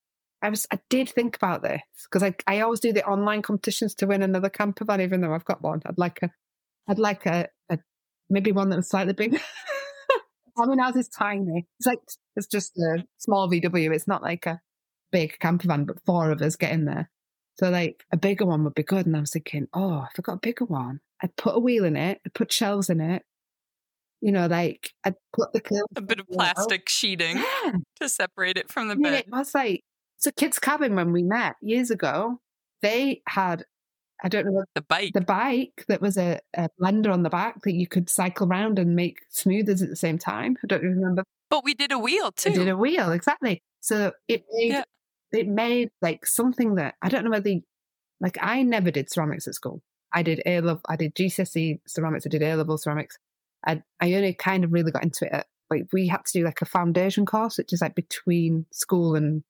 I was, I did think about this because I, I always do the online competitions to win another camper van, even though I've got one. I'd like a, I'd like a, a maybe one that was slightly bigger. I mean, ours is tiny. It's like, it's just a small V W. It's not like a big camper van, but four of us get in there. So like a bigger one would be good. And I was thinking, oh, if I got a bigger one, I'd put a wheel in it, I'd put shelves in it. You know, like I'd put the kiln. A bit of plastic sheeting yeah. to separate it from the yeah, bed. It was like, so Kids Cabin, when we met years ago, they had, I don't know what, the bike, the bike that was a, a blender on the back that you could cycle around and make smoothies at the same time. I don't remember. But we did a wheel too. We did a wheel, exactly. So it made, yeah. it made like something that, I don't know whether, like I never did ceramics at school. I did A level, I did G C S E ceramics, I did A level ceramics. I, I only kind of really got into it at, like we had to do like a foundation course, which is like between school and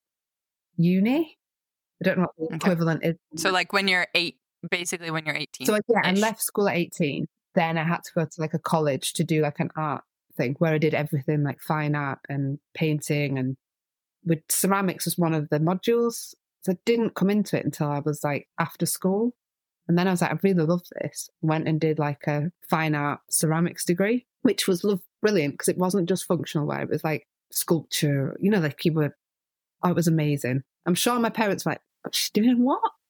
uni. I don't know what the okay. equivalent is. So like when you're eight, basically when you're eighteen. So yeah, I left school at eighteen. Then I had to go to like a college to do like an art thing where I did everything like fine art and painting, and with ceramics was one of the modules. So I didn't come into it until I was like after school. And then I was like, I really love this. Went and did like a fine art ceramics degree, which was love, brilliant because it wasn't just functional wear. It was like sculpture, you know, like you were, oh, it was amazing. I'm sure my parents were like, but she's doing what?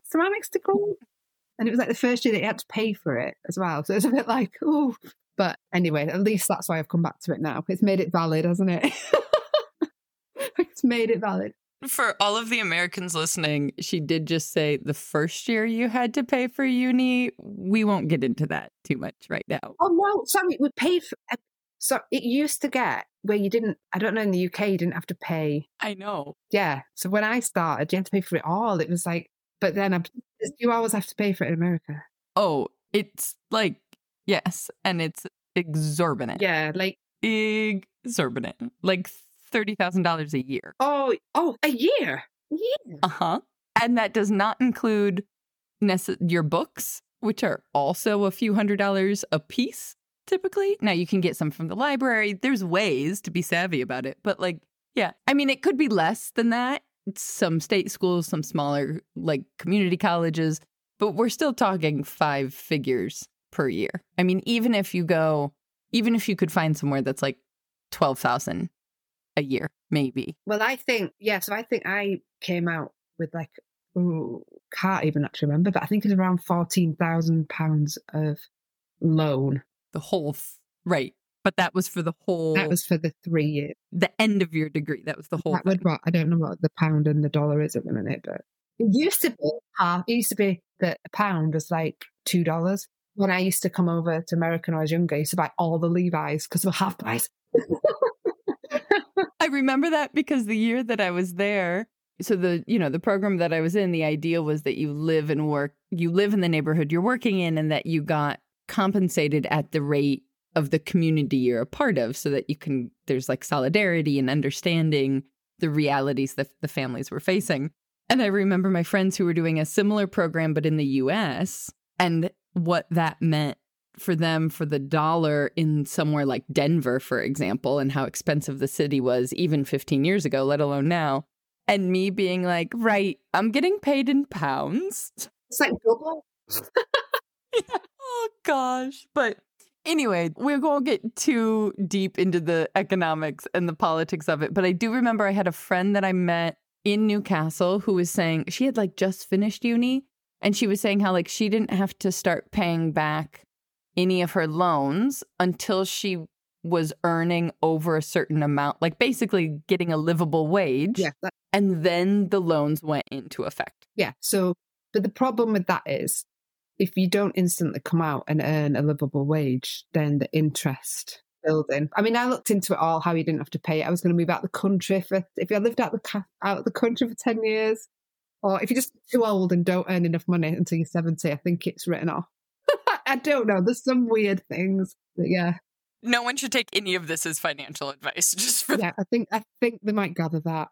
ceramics degree. And it was like the first year that you had to pay for it as well. So it's a bit like, oh. But anyway, at least that's why I've come back to it now. It's made it valid, hasn't it? It's made it valid. For all of the Americans listening, she did just say the first year you had to pay for uni. We won't get into that too much right now. Oh, no, sorry, we paid for uh, so it used to get where you didn't, I don't know, in the U K, you didn't have to pay. I know. Yeah. So when I started, you had to pay for it all. It was like, but then I, you always have to pay for it in America. Oh, it's like, yes. And it's exorbitant. Yeah. Like, exorbitant. Like thirty thousand dollars a year. Oh, oh, a year. Yeah. Uh-huh. And that does not include nece- your books, which are also a few hundred dollars a piece, typically. Now, you can get some from the library. There's ways to be savvy about it. But, like, yeah. I mean, it could be less than that. Some state schools, some smaller, like, community colleges. But we're still talking five figures per year. I mean, even if you go, even if you could find somewhere that's, like, twelve thousand a year, maybe. Well, I think, yeah, so I think I came out with like, ooh, can't even actually remember, but I think it's around fourteen thousand pounds of loan. The whole, th- right. But that was for the whole. That was for the three years. The end of your degree. That was the whole That would, what, I don't know what the pound and the dollar is at the minute, but it used to be half. It used to be that a pound was like two dollars. When I used to come over to America when I was younger, I used to buy all the Levi's because they were half price. I remember that because the year that I was there, so the, you know, the program that I was in, the idea was that you live and work, you live in the neighborhood you're working in, and that you got compensated at the rate of the community you're a part of, so that you can, there's like solidarity and understanding the realities that the families were facing. And I remember my friends who were doing a similar program, but in the U S, and what that meant for them for the dollar in somewhere like Denver, for example, and how expensive the city was even fifteen years ago, let alone now. And me being like, right, I'm getting paid in pounds. It's like double. Yeah. Oh, gosh. But anyway, we won't get too deep into the economics and the politics of it. But I do remember I had a friend that I met in Newcastle who was saying she had like just finished uni. And she was saying how like she didn't have to start paying back any of her loans until she was earning over a certain amount, like basically getting a livable wage. Yeah. That- and then the loans went into effect. Yeah. So, but the problem with that is if you don't instantly come out and earn a livable wage, then the interest building. I mean, I looked into it all, how you didn't have to pay it. I was going to move out of the country for, if I lived out, the, out of the country for ten years, or if you're just too old and don't earn enough money until you're seventy, I think it's written off. I don't know. There's some weird things. But yeah. No one should take any of this as financial advice. Just for yeah, I think I think they might gather that.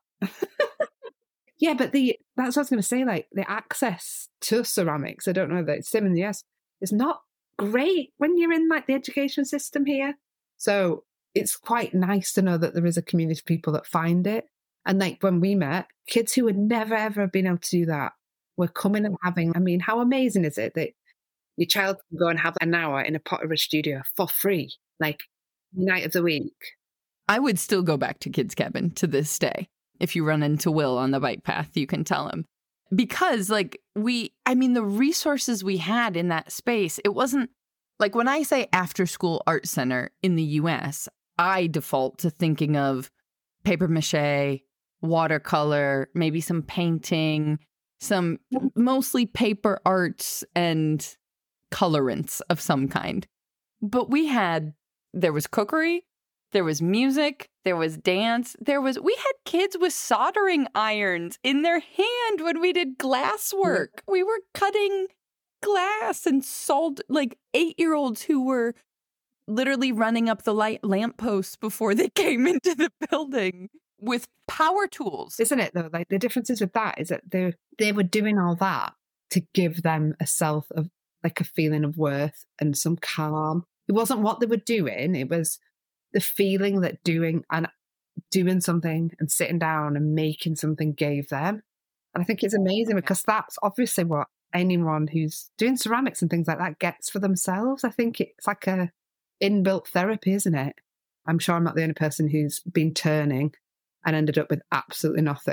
Yeah, but the that's what I was going to say. Like the access to ceramics, I don't know that it's same in the U S. Is not great when you're in like the education system here. So it's quite nice to know that there is a community of people that find it. And like when we met, kids who would never ever have been able to do that were coming and having. I mean, how amazing is it that your child can go and have an hour in a pottery studio for free, like night of the week? I would still go back to Kids Cabin to this day. If you run into Will on the bike path, you can tell him. Because, like, we, I mean, the resources we had in that space, it wasn't, like, when I say after school art center in the U S, I default to thinking of paper mache, watercolor, maybe some painting, some mostly paper arts and colorants of some kind. But we had, there was cookery, there was music, there was dance, there was, we had kids with soldering irons in their hand when we did glass work. We were cutting glass and sold, like eight-year-olds who were literally running up the light lampposts before they came into the building with power tools. Isn't it though? Like the differences with that is that they they were doing all that to give them a self of like a feeling of worth and some calm. It wasn't what they were doing. It was the feeling that doing and doing something and sitting down and making something gave them. And I think it's amazing because that's obviously what anyone who's doing ceramics and things like that gets for themselves. I think it's like a inbuilt therapy, isn't it? I'm sure I'm not the only person who's been turning and ended up with absolutely nothing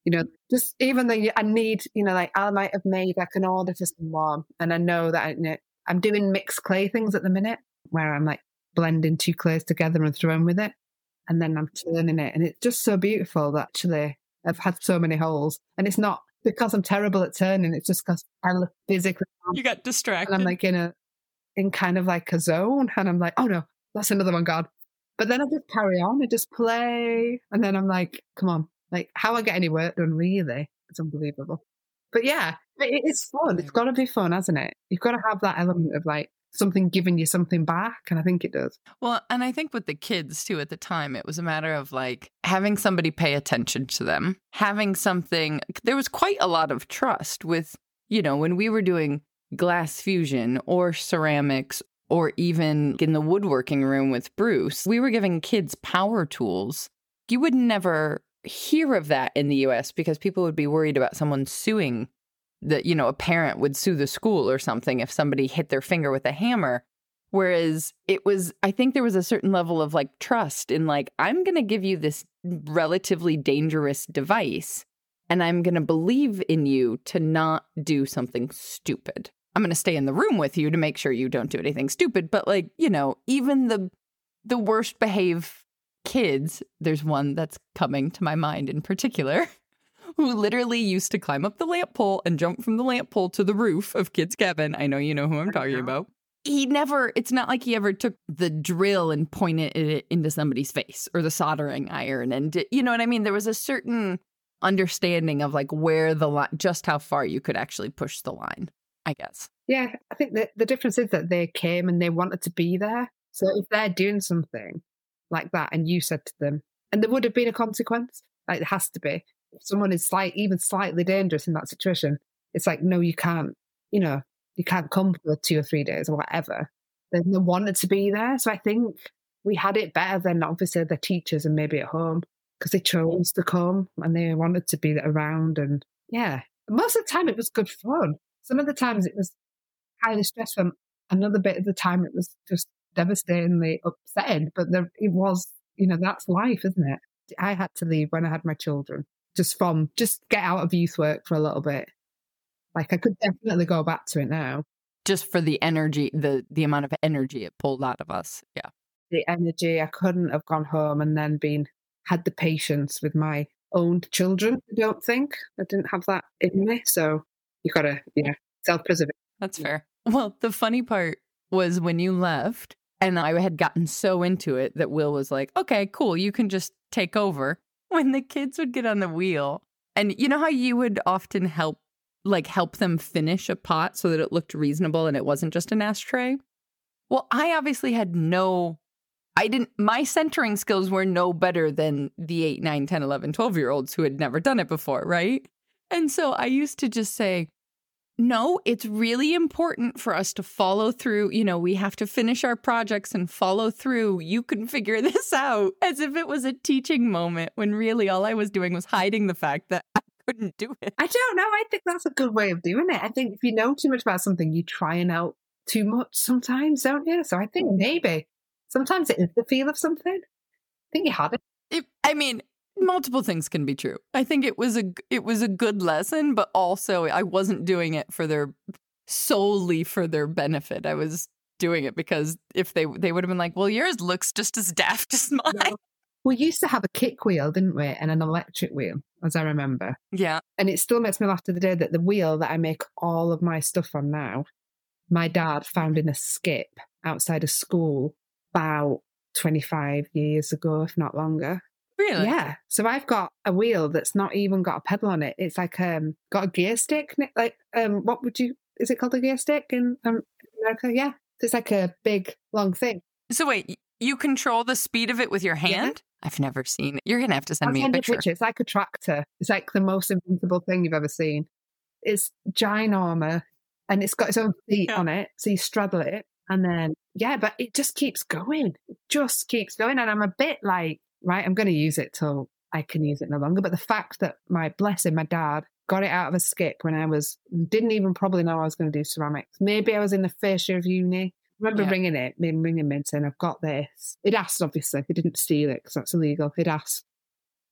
You know, just even though you, I need, you know, like I might have made like an order for someone and I know that I, you know, I'm doing mixed clay things at the minute where I'm like blending two clays together and throwing with it. And then I'm turning it. And it's just so beautiful that actually I've had so many holes. And it's not because I'm terrible at turning. It's just because I look physically. You got distracted. And I'm like in a, in kind of like a zone. And I'm like, oh no, that's another one gone. But then I just carry on. I just play. And then I'm like, come on. Like, how I get any work done, really? It's unbelievable. But yeah, it, it's fun. It's got to be fun, hasn't it? You've got to have that element of like something giving you something back. And I think it does. Well, and I think with the kids too, at the time, it was a matter of like having somebody pay attention to them, having something. There was quite a lot of trust with, you know, when we were doing glass fusion or ceramics or even in the woodworking room with Bruce, we were giving kids power tools. You would never hear of that in the U S because people would be worried about someone suing, that, you know, a parent would sue the school or something if somebody hit their finger with a hammer. Whereas it was, I think there was a certain level of like trust in like, I'm going to give you this relatively dangerous device and I'm going to believe in you to not do something stupid. I'm going to stay in the room with you to make sure you don't do anything stupid. But like, you know, even the the worst behaved kids, there's one that's coming to my mind in particular, who literally used to climb up the lamp pole and jump from the lamp pole to the roof of Kid's Cabin. I know you know who I'm talking about. He never, it's not like he ever took the drill and pointed it into somebody's face or the soldering iron. And, did, you know what I mean? There was a certain understanding of like where the line, just how far you could actually push the line, I guess. Yeah, I think that the difference is that they came and they wanted to be there. So if they're doing something like that and you said to them, and there would have been a consequence, like it has to be. If someone is slight, even slightly dangerous in that situation, it's like, no, you can't, you know, you can't come for two or three days or whatever. They wanted to be there. So I think we had it better than obviously the teachers and maybe at home because they chose to come and they wanted to be around. And yeah, most of the time it was good fun. Some of the times it was highly stressful. Another bit of the time it was just devastatingly upsetting. But there, it was, you know, that's life, isn't it? I had to leave when I had my children, just from, just get out of youth work for a little bit. Like I could definitely go back to it now. Just for the energy, the the amount of energy it pulled out of us. Yeah. The energy, I couldn't have gone home and then been, had the patience with my own children, I don't think. I didn't have that in me. So you got to, you know, self-preserve. That's fair. Well, the funny part was when you left and I had gotten so into it that Will was like, okay, cool, you can just take over. When the kids would get on the wheel, and you know how you would often help, like help them finish a pot so that it looked reasonable and it wasn't just an ashtray? Well, I obviously had no, I didn't, my centering skills were no better than the eight, nine, ten, eleven, twelve year olds who had never done it before, right? And so I used to just say, no, it's really important for us to follow through. You know, we have to finish our projects and follow through. You can figure this out, as if it was a teaching moment when really all I was doing was hiding the fact that I couldn't do it. I don't know. I think that's a good way of doing it. I think if you know too much about something, you try and out too much sometimes, don't you? So I think maybe sometimes it is the feel of something. I think you had it. it I mean, multiple things can be true. I think it was a it was a good lesson, but also I wasn't doing it for their solely for their benefit. I was doing it because if they they would have been like, well, yours looks just as daft as mine. No. We used to have a kick wheel, didn't we? And an electric wheel, as I remember. Yeah. And it still makes me laugh to the day that the wheel that I make all of my stuff on now, my dad found in a skip outside of school about twenty-five years ago, if not longer. Really? Yeah. So I've got a wheel that's not even got a pedal on it. It's like um got a gear stick. Like um, what would you? Is it called a gear stick in um, America? Yeah. It's like a big long thing. So wait, you control the speed of it with your hand? Yeah. I've never seen it. You're gonna have to send I'll me send a picture. a picture. It's like a tractor. It's like the most invincible thing you've ever seen. It's ginormous, and it's got its own feet yeah. on it. So you straddle it, and then yeah, but it just keeps going. It just keeps going, and I'm a bit like. Right, I'm going to use it till I can use it no longer. But the fact that my blessing, my dad got it out of a skip when I was, didn't even probably know I was going to do ceramics. Maybe I was in the first year of uni. I remember yeah. ringing it, ringing him and saying, I've got this. It asked, obviously. He didn't steal it because that's illegal. It asked.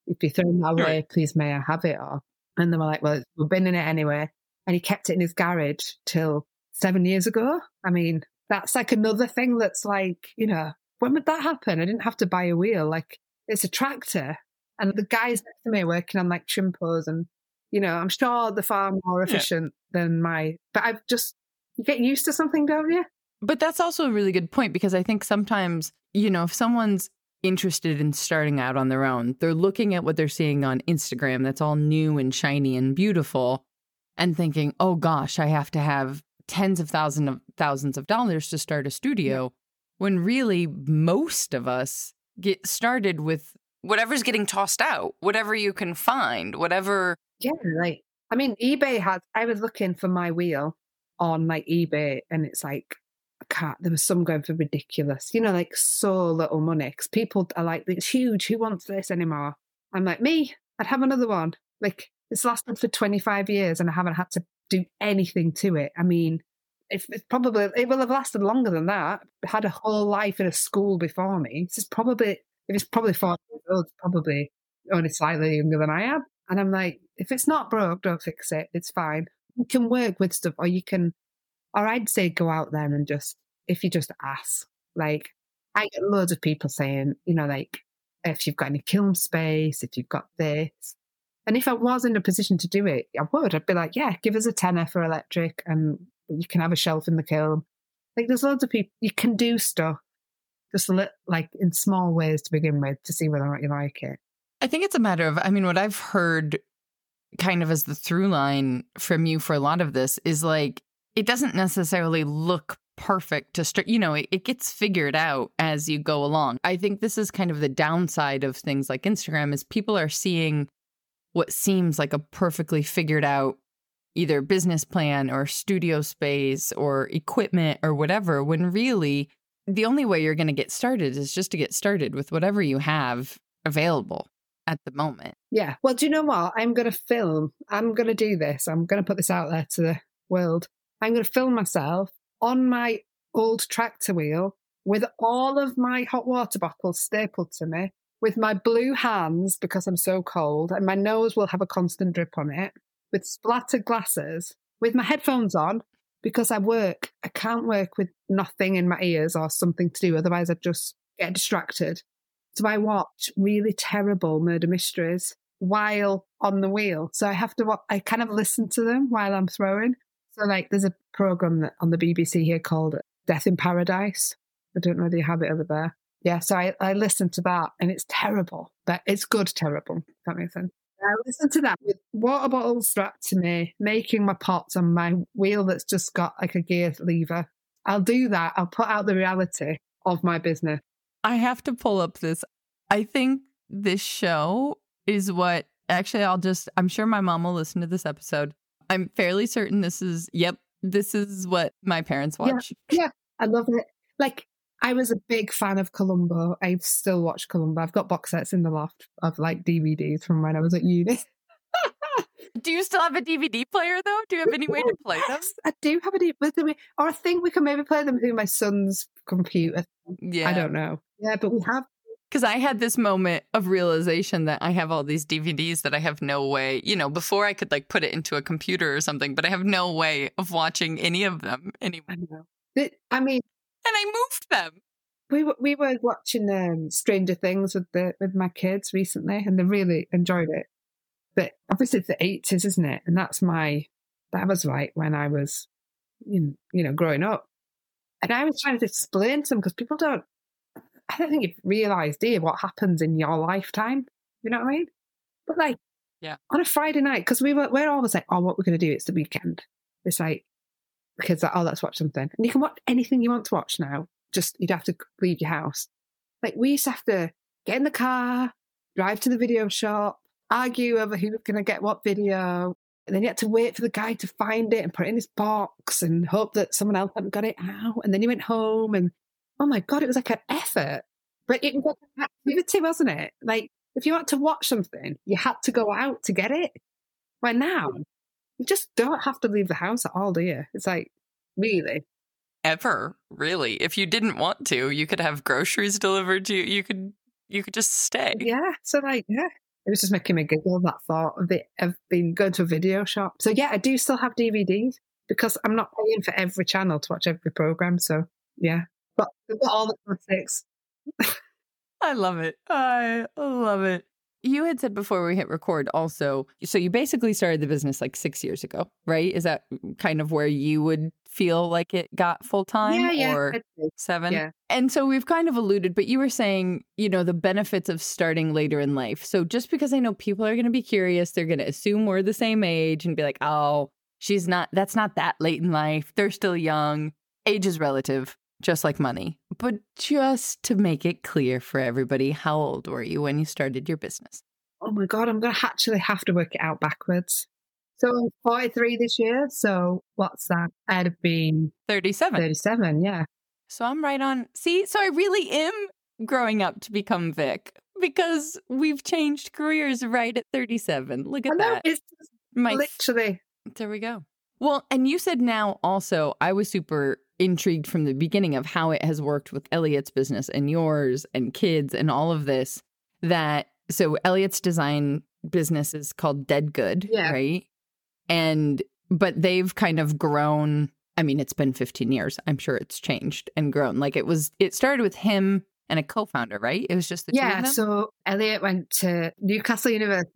if you throw that away, Right. please may I have it? Or, and they were like, well, we've been in it anyway. And he kept it in his garage till seven years ago. I mean, that's like another thing that's like, you know, when would that happen? I didn't have to buy a wheel. Like, it's a tractor. And the guys next to me are working on like chimpos and, you know, I'm sure they're far more efficient yeah. than my, but I've just, you get used to something, don't you? But that's also a really good point, because I think sometimes, you know, if someone's interested in starting out on their own, they're looking at what they're seeing on Instagram that's all new and shiny and beautiful and thinking, oh gosh, I have to have tens of thousands of thousands of dollars to start a studio, yeah. when really most of us get started with whatever's getting tossed out, whatever you can find, whatever. Yeah, like, I mean, eBay had, I was looking for my wheel on like eBay and it's like, I can't, there was some going for ridiculous, you know, like so little money. Because people are like, it's huge, who wants this anymore? I'm like, me, I'd have another one. Like, it's lasted for twenty-five years and I haven't had to do anything to it. I mean, if it's probably, it will have lasted longer than that. I had a whole life in a school before me. This is probably, if it's probably forty years old, it's probably only slightly younger than I am. And I'm like, if it's not broke, don't fix it. It's fine. You can work with stuff, or you can, or I'd say go out there and just, if you just ask. Like, I get loads of people saying, you know, like, if you've got any kiln space, if you've got this. And if I was in a position to do it, I would. I'd be like, yeah, give us a tenner for electric and you can have a shelf in the kiln. Like, there's loads of people, you can do stuff just a little, like in small ways to begin with, to see whether or not you like it. I think it's a matter of, I mean, what I've heard kind of as the through line from you for a lot of this is like, it doesn't necessarily look perfect to start, you know, it, it gets figured out as you go along. I think this is kind of the downside of things like Instagram, is people are seeing what seems like a perfectly figured out either business plan or studio space or equipment or whatever, when really the only way you're going to get started is just to get started with whatever you have available at the moment. Yeah. Well, do you know what? I'm going to film. I'm going to do this. I'm going to put this out there to the world. I'm going to film myself on my old tractor wheel with all of my hot water bottles stapled to me, with my blue hands because I'm so cold, and my nose will have a constant drip on it, with splattered glasses, with my headphones on because I work. I can't work with nothing in my ears or something to do, otherwise I'd just get distracted. So I watch really terrible murder mysteries while on the wheel. So I have to, watch, I kind of listen to them while I'm throwing. So like there's a programme that on the B B C here called Death in Paradise. I don't know whether you have it over there. Yeah, so I, I listen to that and it's terrible, but it's good terrible, if that makes sense. I listen to that with water bottles strapped to me, making my pots on my wheel that's just got like a gear lever. I'll do that. I'll put out the reality of my business. I have to pull up this. I think this show is what, actually, I'll just, I'm sure my mom will listen to this episode. I'm fairly certain this is, yep, this is what my parents watch. Yeah, yeah, I love it. Like, I was a big fan of Columbo. I still watch Columbo. I've got box sets in the loft of like D V Ds from when I was at uni. Do you still have a D V D player though? Do you have any way to play them? I do have a D V D, or I think we can maybe play them through my son's computer. Yeah, I don't know. Yeah, but we have. Because I had this moment of realization that I have all these D V Ds that I have no way, you know, before I could like put it into a computer or something, but I have no way of watching any of them anymore. I know. I mean, and I moved them. We were we were watching um, Stranger Things with the with my kids recently, and they really enjoyed it. But obviously, it's the eighties, isn't it? And that's my that was right when I was, you know, growing up. And I was trying to explain to them because people don't. I don't think you've realised, do you, what happens in your lifetime? You know what I mean? But like, yeah, on a Friday night, because we were we're always like, oh, what we're going to do? It's the weekend. It's like. Because, oh, let's watch something. And you can watch anything you want to watch now. Just, you'd have to leave your house. Like, we used to have to get in the car, drive to the video shop, argue over who's going to get what video. And then you had to wait for the guy to find it and put it in his box and hope that someone else hadn't got it out. And then you went home and, oh my God, it was like an effort. But it was an activity, wasn't it? Like, if you want to watch something, you had to go out to get it. Where now, you just don't have to leave the house at all, do you? It's like, really? Ever, really. If you didn't want to, you could have groceries delivered to you. You could you could just stay. Yeah. So like, yeah. It was just making me giggle, that thought of it, of being going to a video shop. So yeah, I do still have D V Ds because I'm not paying for every channel to watch every program. So yeah, but we've got all the classics. I love it. I love it. You had said before we hit record also, so you basically started the business like six years ago, right? Is that kind of where you would feel like it got full time Yeah, yeah, or I'd say. seven? Yeah. And so we've kind of alluded, but you were saying, you know, the benefits of starting later in life. So just because I know people are going to be curious, they're going to assume we're the same age and be like, oh, she's not, that's not that late in life. They're still young. Age is relative, just like money. But just to make it clear for everybody, how old were you when you started your business? Oh my God, I'm going to actually have to work it out backwards. So I'm forty-three this year. So what's that? I'd have been thirty-seven. thirty-seven, yeah. So I'm right on. See, so I really am growing up to become Vic because we've changed careers right at thirty-seven. Look at I know, that. it's just My, literally. there we go. Well, and you said now also, I was super intrigued from the beginning of how it has worked with Elliot's business and yours and kids and all of this, that so Elliot's design business is called Dead Good, Yeah. right? And, but they've kind of grown. I mean, it's been fifteen years. I'm sure it's changed and grown. Like it was, it started with him and a co-founder, right? It was just the two Yeah, of them? so Elliot went to Newcastle University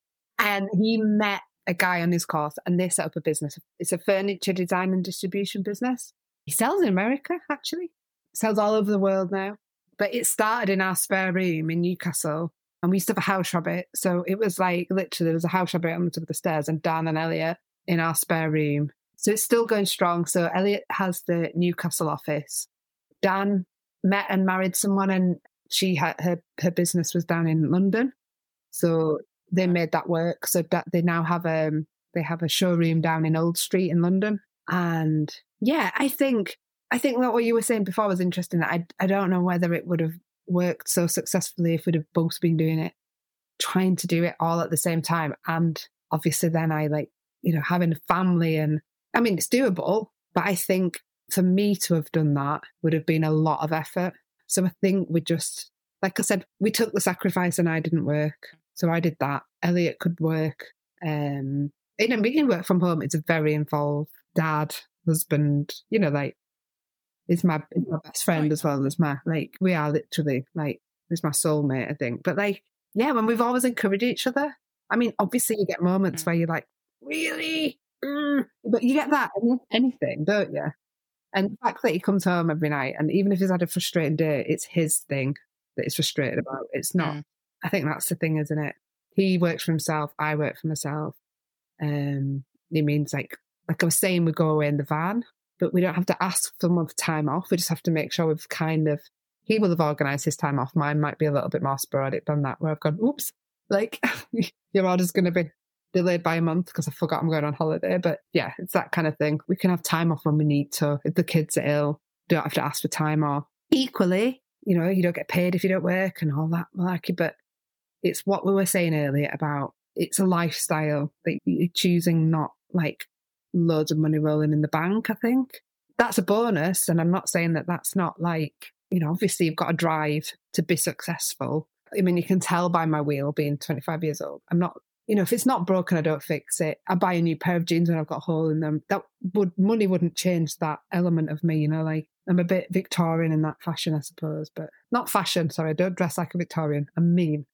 and he met a guy on his course and they set up a business. It's a furniture design and distribution business. He sells in America, actually. Sells all over the world now. But it started in our spare room in Newcastle. And we used to have a house rabbit. So it was like literally there was a house rabbit on the top of the stairs and Dan and Elliot in our spare room. So it's still going strong. So Elliot has the Newcastle office. Dan met and married someone and she had her, her business was down in London. So they made that work. So that they now have um they have a showroom down in Old Street in London. And yeah, I think I think what you were saying before was interesting. I I don't know whether it would have worked so successfully if we'd have both been doing it, trying to do it all at the same time. And obviously then I like, you know, having a family and I mean, it's doable, but I think for me to have done that would have been a lot of effort. So I think we just, like I said, we took the sacrifice and I didn't work. So I did that. Elliot could work. Um, you know, we can work from home. It's a very involved dad, husband, you know, like, It's my, it's my best friend as well as my, like, we are literally, like, he's my soulmate, I think. But, like, yeah, when we've always encouraged each other. I mean, obviously you get moments mm. where you're like, really? Mm. But you get that in anything, don't you? And the fact that he comes home every night, and even if he's had a frustrating day, it's his thing that he's frustrated about. It's not, mm. I think that's the thing, isn't it? He works for himself, I work for myself. Um, it means, like, like I was saying, we go away in the van. But we don't have to ask someone for time off. We just have to make sure we've kind of, he will have organised his time off. Mine might be a little bit more sporadic than that, where I've gone, oops, like your order's going to be delayed by a month because I forgot I'm going on holiday. But yeah, it's that kind of thing. We can have time off when we need to. If the kids are ill, don't have to ask for time off. Equally, you know, you don't get paid if you don't work and all that malarkey. But it's what we were saying earlier about it's a lifestyle that you're choosing, not like loads of money rolling in the bank. I think that's a bonus. And I'm not saying that that's not like, you know, obviously you've got a drive to be successful. I mean, you can tell by my wheel being twenty-five years old. I'm not, you know, if it's not broken, I don't fix it. I buy a new pair of jeans when I've got a hole in them. That would, money wouldn't change that element of me, you know, like I'm a bit Victorian in that fashion, I suppose, but not fashion. Sorry, I don't dress like a Victorian. I'm mean.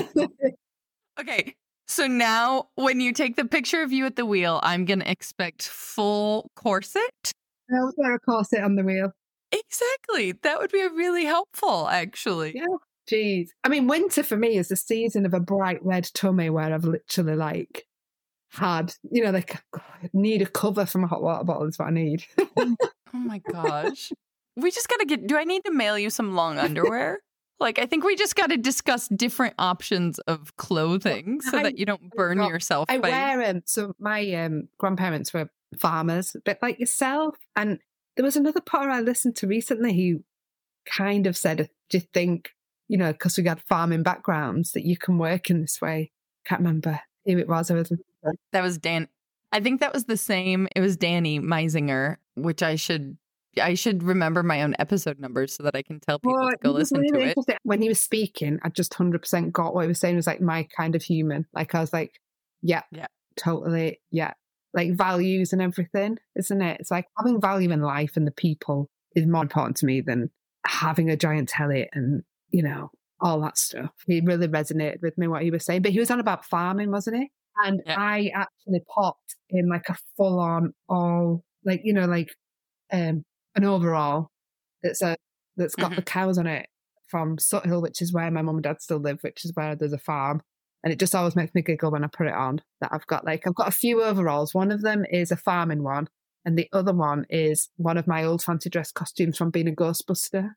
Okay. So now when you take the picture of you at the wheel, I'm going to expect full corset. I would wear a corset on the wheel. Exactly. That would be really helpful, actually. Yeah. Jeez. I mean, winter for me is the season of a bright red tummy where I've literally like had, you know, like need a cover from a hot water bottle is what I need. Oh my gosh. We just got to get, do I need to mail you some long underwear? Like, I think we just got to discuss different options of clothing so I, that you don't burn well, yourself. I by... wear them. Um, so my um, grandparents were farmers, a bit like yourself. And there was another potter I listened to recently who kind of said, do you think, you know, because we had farming backgrounds, that you can work in this way? Can't remember who it was. I was That was Dan. I think that was the same. It was Danny Meisinger, which I should I should remember my own episode numbers so that I can tell people Well, to go it was listen really to it. interesting. When he was speaking, I just one hundred percent got what he was saying. It was like my kind of human. Like, I was like, yeah, Yeah. totally. Yeah. Like values and everything, isn't it? It's like having value in life and the people is more important to me than having a giant telly and, you know, all that stuff. He really resonated with me, what he was saying. But he was on about farming, wasn't he? And Yeah. I actually popped in like a full on all, like, you know, like um, an overall that's a that's got Mhm. the cows on it from Suthill, which is where my mum and dad still live, which is where there's a farm. And it just always makes me giggle when I put it on. That I've got like I've got a few overalls. One of them is a farming one, and the other one is one of my old fancy dress costumes from being a Ghostbuster.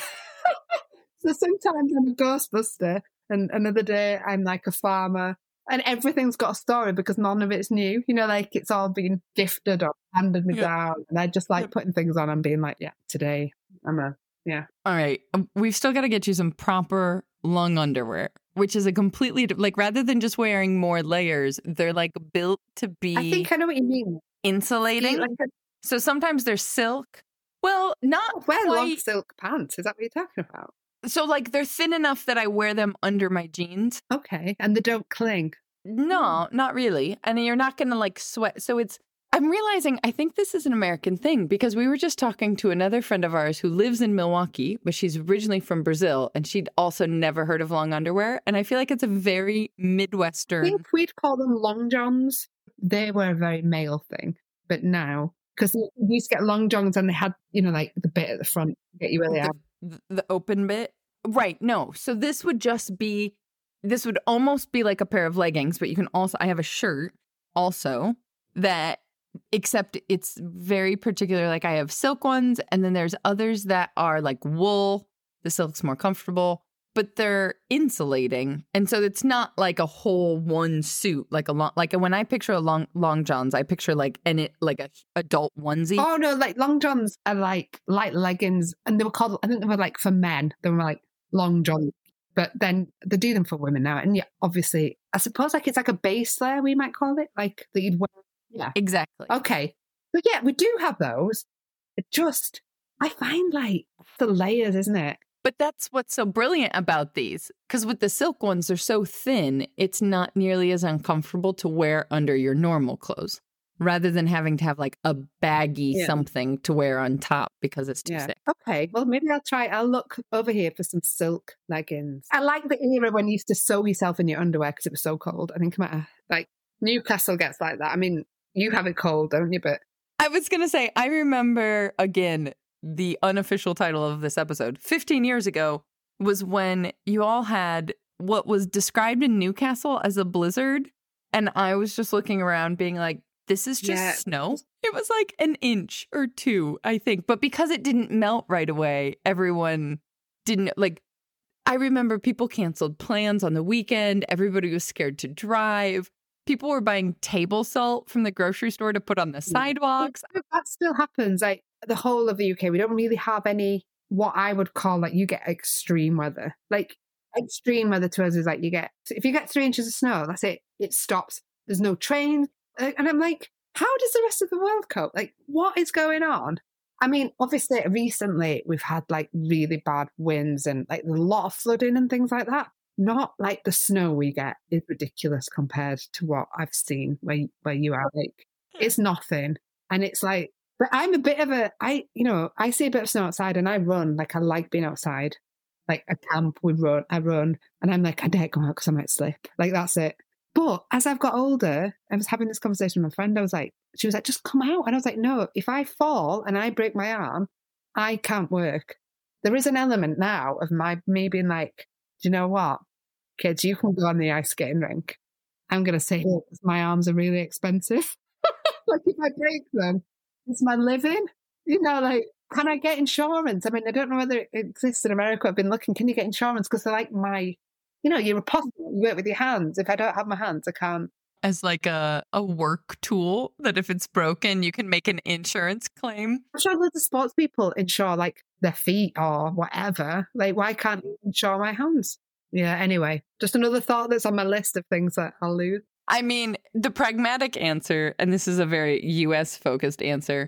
So sometimes I'm a Ghostbuster, and another day I'm like a farmer. And everything's got a story because none of it's new. You know, like it's all been gifted or handed me Yep. down. And I just like Yep. putting things on and being like, yeah, today I'm a, yeah. All right. Um, We've still got to get you some proper long underwear, which is a completely, di- like, rather than just wearing more layers, they're like built to be I think I know what you mean. insulating. Like a, So sometimes they're silk. Well, not wear long quite. silk pants. Is that what you're talking about? So, like, they're thin enough that I wear them under my jeans. Okay. And they don't cling. No, not really. And you're not going to like sweat. So it's, I'm realizing I think this is an American thing because we were just talking to another friend of ours who lives in Milwaukee, but she's originally from Brazil and she'd also never heard of long underwear. And I feel like it's a very I Midwestern. think we'd call them long johns. They were a very male thing. But now, because we used to get long johns and they had, you know, like the bit at the front to get you really out. the, the open bit. Right. No. So this would just be, this would almost be like a pair of leggings, but you can also, I have a shirt also that, except it's very particular. Like I have silk ones and then there's others that are like wool. The silk's more comfortable, but they're insulating. And so it's not like a whole one suit, like a long, like when I picture a long, long johns, I picture like, and it like a adult onesie. Oh no, like long johns are like light leggings, and they were called. I think they were like for men. They were like long johns, but then they do them for women now. And yeah, obviously, I suppose like it's like a base layer we might call it, like that you'd wear. Yeah, Exactly. okay, but yeah, we do have those. It just I find like the layers, isn't it? But that's what's so brilliant about these. Because with the silk ones, they're so thin, it's not nearly as uncomfortable to wear under your normal clothes, rather than having to have like a baggy Yeah. something to wear on top because it's too Yeah. thick. Okay. Well, maybe I'll try. I'll look over here for some silk leggings. I like the era when you used to sew yourself in your underwear because it was so cold. I think uh, like Newcastle gets like that. I mean, you have it cold, don't you? But I was going to say, I remember, again, the unofficial title of this episode, fifteen years ago, was when you all had what was described in Newcastle as a blizzard. And I was just looking around being like, this is just Yeah. snow. It was like an inch or two, I think. But because it didn't melt right away, everyone didn't like. I remember people canceled plans on the weekend. Everybody was scared to drive. People were buying table salt from the grocery store to put on the sidewalks. that still happens. Like the whole of the U K, we don't really have any what I would call like you get extreme weather. Like extreme weather to us is like you get if you get three inches of snow, that's it. It stops. There's no train, and I'm like, how does the rest of the world cope? Like, what is going on? I mean, obviously, recently we've had like really bad winds and like there's a lot of flooding and things like that. Not like the snow we get is ridiculous compared to what I've seen where where you are. Like, it's nothing, and it's like. But I'm a bit of a I you know I see a bit of snow outside and I run like I like being outside. Like a camp, we run, I run, and I'm like I dare go out because I might slip. Like that's it. But as I've got older, I was having this conversation with my friend. I was like, she was like, just come out. And I was like, no, if I fall and I break my arm, I can't work. There is an element now of my me being like, do you know what? Kids, you can go on the ice skating rink. I'm going to sit here because my arms are really expensive. Like if I break them, it's my living. You know, like, can I get insurance? I mean, I don't know whether it exists in America. I've been looking, can you get insurance? Because they're like my... You know, you're a apostle. You work with your hands. If I don't have my hands, I can't. As like a, a work tool that if it's broken, you can make an insurance claim. I'm sure loads of sports people insure like their feet or whatever. Like, why can't you insure my hands? Yeah, anyway, just another thought that's on my list of things that I'll lose. I mean, the pragmatic answer, and this is a very U S focused answer,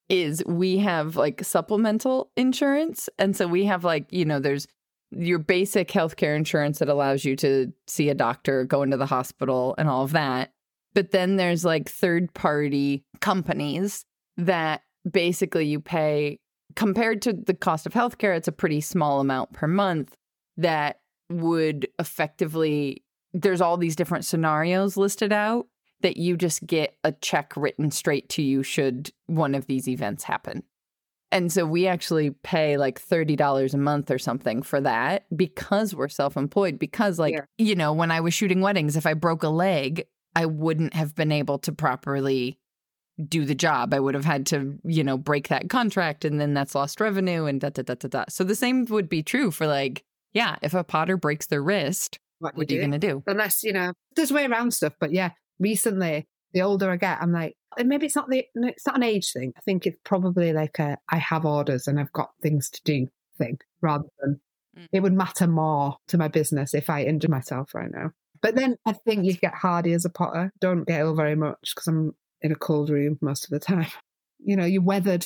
is we have like supplemental insurance. And so we have like, you know, there's your basic healthcare insurance that allows you to see a doctor, go into the hospital and all of that. But then there's like third party companies that basically you pay compared to the cost of healthcare. It's a pretty small amount per month that would effectively, there's all these different scenarios listed out that you just get a check written straight to you should one of these events happen. And so we actually pay like thirty dollars a month or something for that because we're self-employed. Because like, yeah. you know, when I was shooting weddings, if I broke a leg, I wouldn't have been able to properly do the job. I would have had to, you know, break that contract and then that's lost revenue and da, da, da, da, da. So the same would be true for like, yeah, if a potter breaks their wrist, what, what are you going to do? Unless, you know, there's way around stuff. But yeah, recently, the older I get, I'm like, and maybe it's not the, it's not an age thing. I think it's probably like a, I have orders and I've got things to do thing rather than mm. it would matter more to my business if I injure myself right now. But then I think you get hardy as a potter. Don't get ill very much because I'm in a cold room most of the time. You know, you're weathered.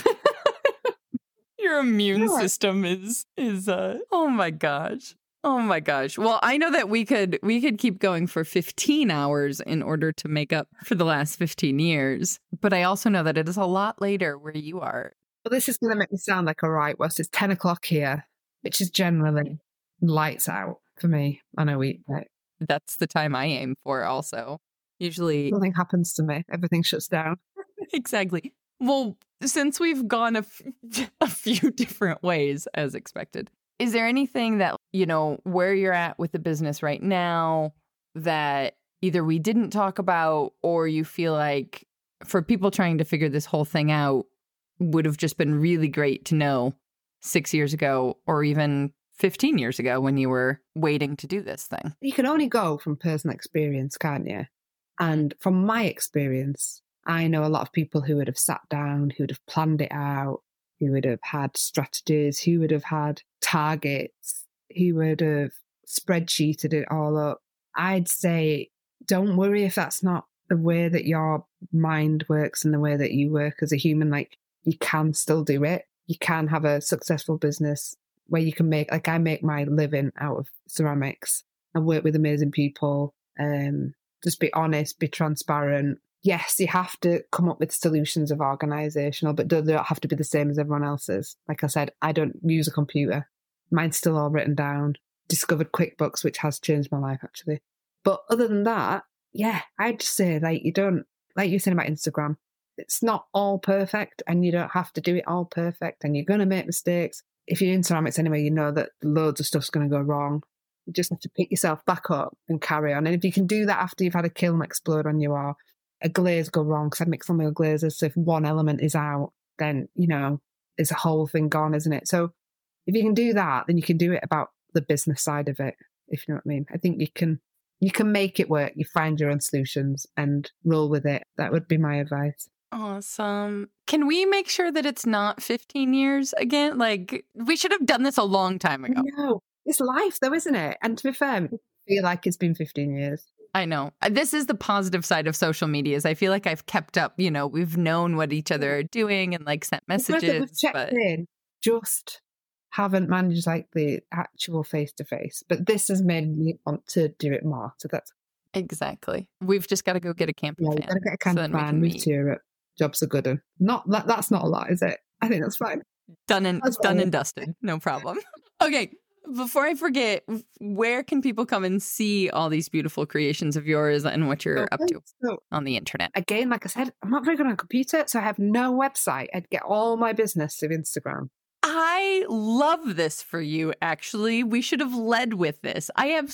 Your immune yeah. system is, is, uh, oh my gosh. Oh my gosh. Well, I know that we could we could keep going for fifteen hours in order to make up for the last fifteen years. But I also know that it is a lot later where you are. Well, this is going to make me sound like a right west. It's ten o'clock here, which is generally lights out for me on a weekday. That's the time I aim for also. Usually. Nothing happens to me. Everything shuts down. Exactly. Well, since we've gone a, f- a few different ways as expected, is there anything that, you know, where you're at with the business right now that either we didn't talk about or you feel like for people trying to figure this whole thing out would have just been really great to know six years ago or even fifteen years ago when you were waiting to do this thing? You can only go from personal experience, can't you? And from my experience, I know a lot of people who would have sat down, who would have planned it out, who would have had strategies, who would have had targets, who would have spreadsheeted it all up. I'd say, don't worry if that's not the way that your mind works and the way that you work as a human. Like, you can still do it. You can have a successful business where you can make, like I make my living out of ceramics. I work with amazing people. Um, just be honest, be transparent. Yes, you have to come up with solutions of organisational, but they don't have to be the same as everyone else's. Like I said, I don't use a computer. Mine's still all written down. Discovered QuickBooks, which has changed my life, actually. But other than that, yeah, I'd just say, like, you don't, like you were saying about Instagram, it's not all perfect and you don't have to do it all perfect and you're going to make mistakes. If you're in ceramics anyway, you know that loads of stuff's going to go wrong. You just have to pick yourself back up and carry on. And if you can do that after you've had a kiln explode on you or a glaze go wrong, because I mix some of the glazes, so if one element is out, then, you know, it's a whole thing gone, isn't it? So if you can do that, then you can do it about the business side of it, if you know what I mean. I think you can you can make it work. You find your own solutions and roll with it. That would be my advice. Awesome. Can we make sure that it's not fifteen years again? Like, we should have done this a long time ago. No, it's life though, isn't it? And to be fair, I feel like it's been fifteen years. I know. This is the positive side of social media is I feel like I've kept up, you know, we've known what each other are doing and like sent messages. We've checked but... in, just haven't managed like the actual face-to-face. But this has made me want to do it more. So that's... Exactly. We've just got to go get a camper yeah, van. We've got to get a camper so van, move to Europe. Jobs are good. And not that, that's not a lot, is it? I think that's fine. Done and, done and dusted. No problem. Okay. Before I forget, where can people come and see all these beautiful creations of yours and what you're okay, up to so, on the internet? Again, like I said, I'm not very good on a computer, so I have no website. I'd get all my business through Instagram. I love this for you, actually. We should have led with this. I have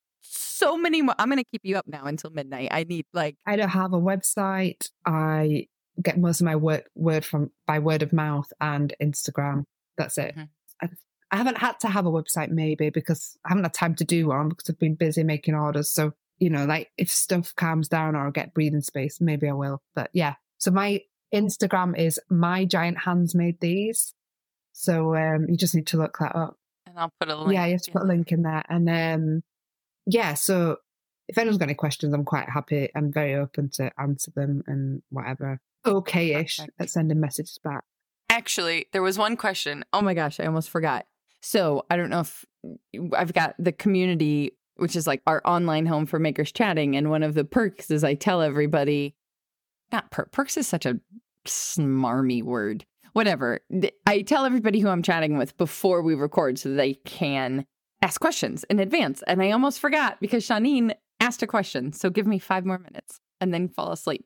so many more. I'm going to keep you up now until midnight. I need like... I don't have a website. I get most of my word, word from by word of mouth and Instagram. That's it. Mm-hmm. I, I haven't had to have a website maybe because I haven't had time to do one because I've been busy making orders. So, you know, like if stuff calms down or I get breathing space, maybe I will. But yeah, so my Instagram is My Giant Hands Made These. So um, you just need to look that up. And I'll put a link. Yeah, you have to put a link in there. And um, yeah, so if anyone's got any questions, I'm quite happy. I'm very open to answer them and whatever. Okay-ish at sending messages back. Actually, there was one question. Oh my gosh, I almost forgot. So I don't know if I've got the community, which is like our online home for Makers Chatting. And one of the perks is I tell everybody, not per, perks is such a smarmy word, whatever. I tell everybody who I'm chatting with before we record so that they can ask questions in advance. And I almost forgot because Shawneen asked a question. So give me five more minutes and then fall asleep.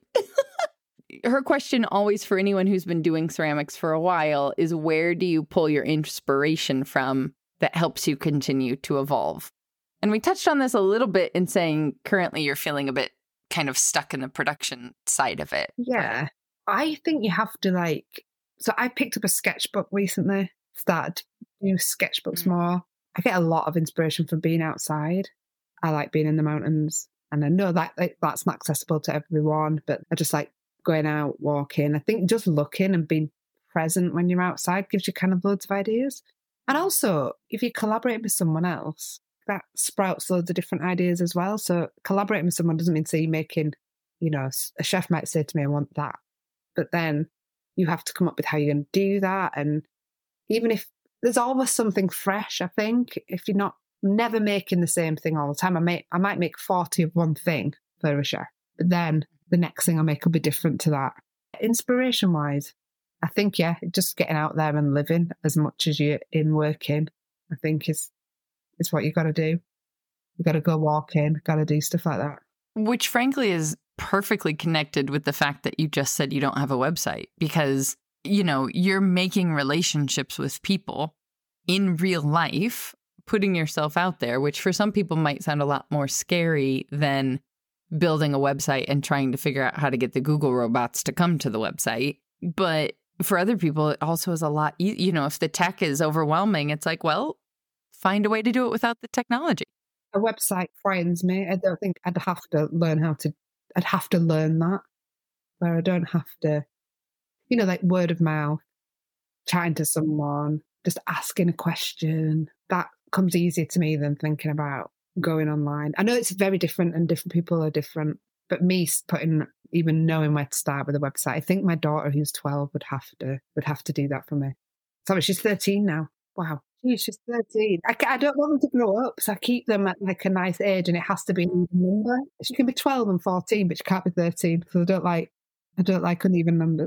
Her question always for anyone who's been doing ceramics for a while is, where do you pull your inspiration from that helps you continue to evolve? And we touched on this a little bit in saying currently you're feeling a bit kind of stuck in the production side of it. Yeah. I think you have to like, so I picked up a sketchbook recently, started to do sketchbooks mm. more. I get a lot of inspiration from being outside. I like being in the mountains, and I know that like, that's not accessible to everyone, but I just like going out, walking. I think just looking and being present when you're outside gives you kind of loads of ideas. And also, if you collaborate with someone else, that sprouts loads of different ideas as well. So collaborating with someone doesn't mean say you're making, you know, a chef might say to me, I want that. But then you have to come up with how you're going to do that. And even if there's always something fresh, I think, if you're not never making the same thing all the time, I may, I might make forty of one thing for a chef, but then the next thing I make will be different to that. Inspiration wise, I think, yeah, just getting out there and living as much as you're in working, I think is, is what you got to do. You got to go walking, got to do stuff like that. Which frankly is perfectly connected with the fact that you just said you don't have a website, because, you know, you're making relationships with people in real life, putting yourself out there, which for some people might sound a lot more scary than building a website and trying to figure out how to get the Google robots to come to the website. But for other people, it also is a lot, e- you know, if the tech is overwhelming, it's like, well, find a way to do it without the technology. A website frightens me. I don't think I'd have to learn how to, I'd have to learn that, where I don't have to, you know, like word of mouth, chatting to someone, just asking a question. That comes easier to me than thinking about going online. I know it's very different and different people are different, but me putting, even knowing where to start with a website, I think my daughter who's twelve would have to, would have to do that for me. Sorry, she's thirteen now. Wow. Geez, she's thirteen. I, I don't want them to grow up, so I keep them at like a nice age, and it has to be an even number. She can be twelve and fourteen, but she can't be thirteen, because I don't like, I don't like uneven numbers.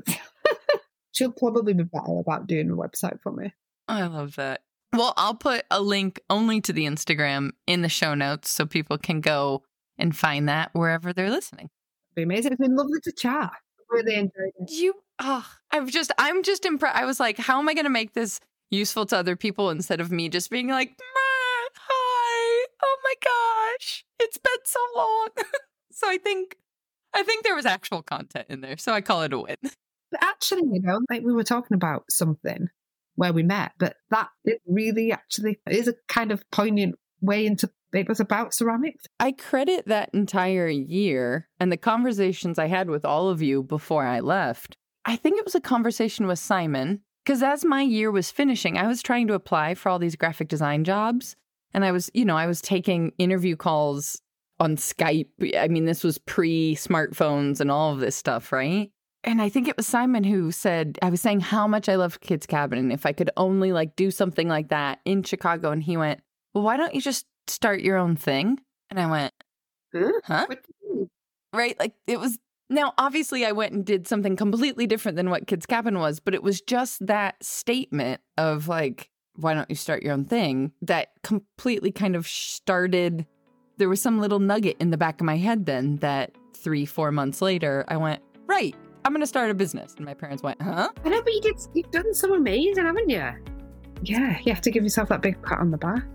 She'll probably be better about doing a website for me. I love that. Well, I'll put a link only to the Instagram in the show notes so people can go and find that wherever they're listening. It'd be amazing. It's been lovely to chat. Really enjoyed it. You, oh, I've just, I'm just impressed. I was like, how am I going to make this useful to other people instead of me just being like, hi, oh my gosh, it's been so long. So I think, I think there was actual content in there. So I call it a win. But actually, you know, like we were talking about something where we met, but that it really actually is a kind of poignant way into, it was about ceramics. I credit that entire year and the conversations I had with all of you before I left. I think it was a conversation with Simon, because as my year was finishing, I was trying to apply for all these graphic design jobs. And I was, you know, I was taking interview calls on Skype. I mean, this was pre-smartphones and all of this stuff, right? And I think it was Simon who said, I was saying how much I love Kids Cabin, and if I could only like do something like that in Chicago. And he went, well, why don't you just start your own thing? And I went, huh? huh? Right? Like it was, now obviously I went and did something completely different than what Kids Cabin was, but it was just that statement of like, why don't you start your own thing? That completely kind of started, there was some little nugget in the back of my head then that three, four months later, I went, right, I'm going to start a business. And my parents went, huh? I know, but you did, you've done so amazing, haven't you? Yeah, you have to give yourself that big pat on the back.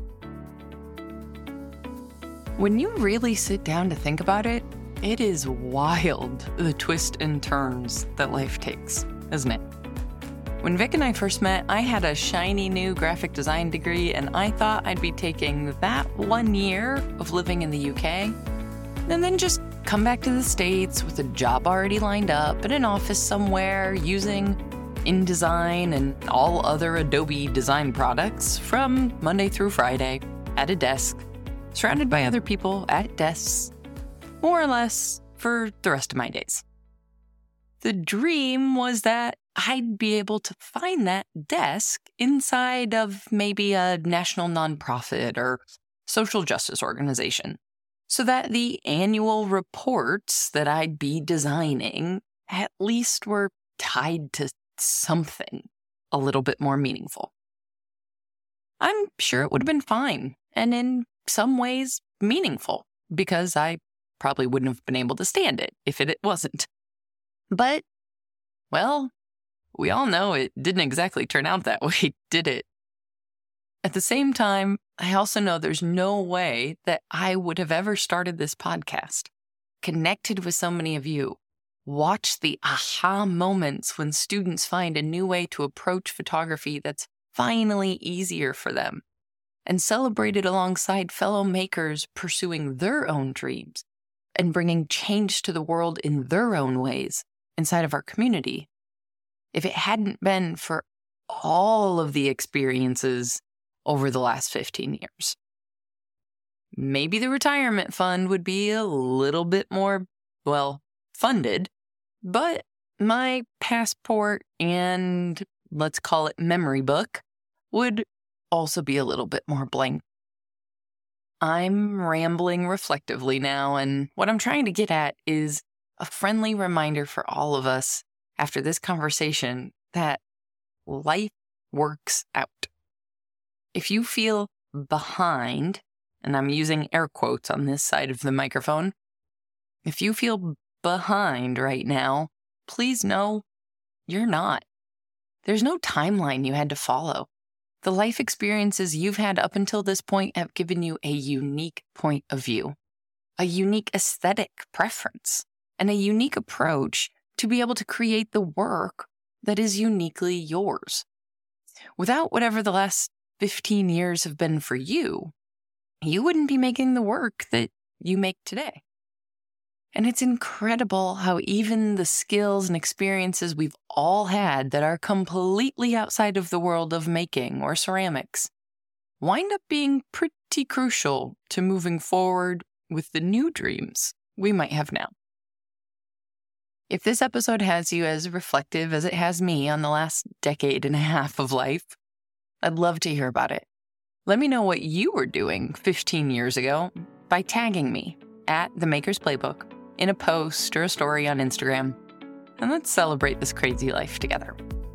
When you really sit down to think about it, it is wild, the twists and turns that life takes, isn't it? When Vic and I first met, I had a shiny new graphic design degree, and I thought I'd be taking that one year of living in the U K, and then just come back to the States with a job already lined up in an office somewhere using InDesign and all other Adobe design products from Monday through Friday at a desk, surrounded by other people at desks, more or less for the rest of my days. The dream was that I'd be able to find that desk inside of maybe a national nonprofit or social justice organization, so that the annual reports that I'd be designing at least were tied to something a little bit more meaningful. I'm sure it would have been fine, and in some ways meaningful, because I probably wouldn't have been able to stand it if it wasn't. But, well, we all know it didn't exactly turn out that way, did it? At the same time, I also know there's no way that I would have ever started this podcast, connected with so many of you, watched the aha moments when students find a new way to approach photography that's finally easier for them, and celebrated alongside fellow makers pursuing their own dreams and bringing change to the world in their own ways inside of our community. If it hadn't been for all of the experiences over the last fifteen years, maybe the retirement fund would be a little bit more, well, funded, but my passport and, let's call it, memory book would also be a little bit more blank. I'm rambling reflectively now, and what I'm trying to get at is a friendly reminder for all of us after this conversation that life works out. If you feel behind, and I'm using air quotes on this side of the microphone, if you feel behind right now, please know you're not. There's no timeline you had to follow. The life experiences you've had up until this point have given you a unique point of view, a unique aesthetic preference, and a unique approach to be able to create the work that is uniquely yours. Without whatever the last fifteen years have been for you, you wouldn't be making the work that you make today. And it's incredible how even the skills and experiences we've all had that are completely outside of the world of making or ceramics wind up being pretty crucial to moving forward with the new dreams we might have now. If this episode has you as reflective as it has me on the last decade and a half of life, I'd love to hear about it. Let me know what you were doing fifteen years ago by tagging me at The Maker's Playbook in a post or a story on Instagram, and let's celebrate this crazy life together.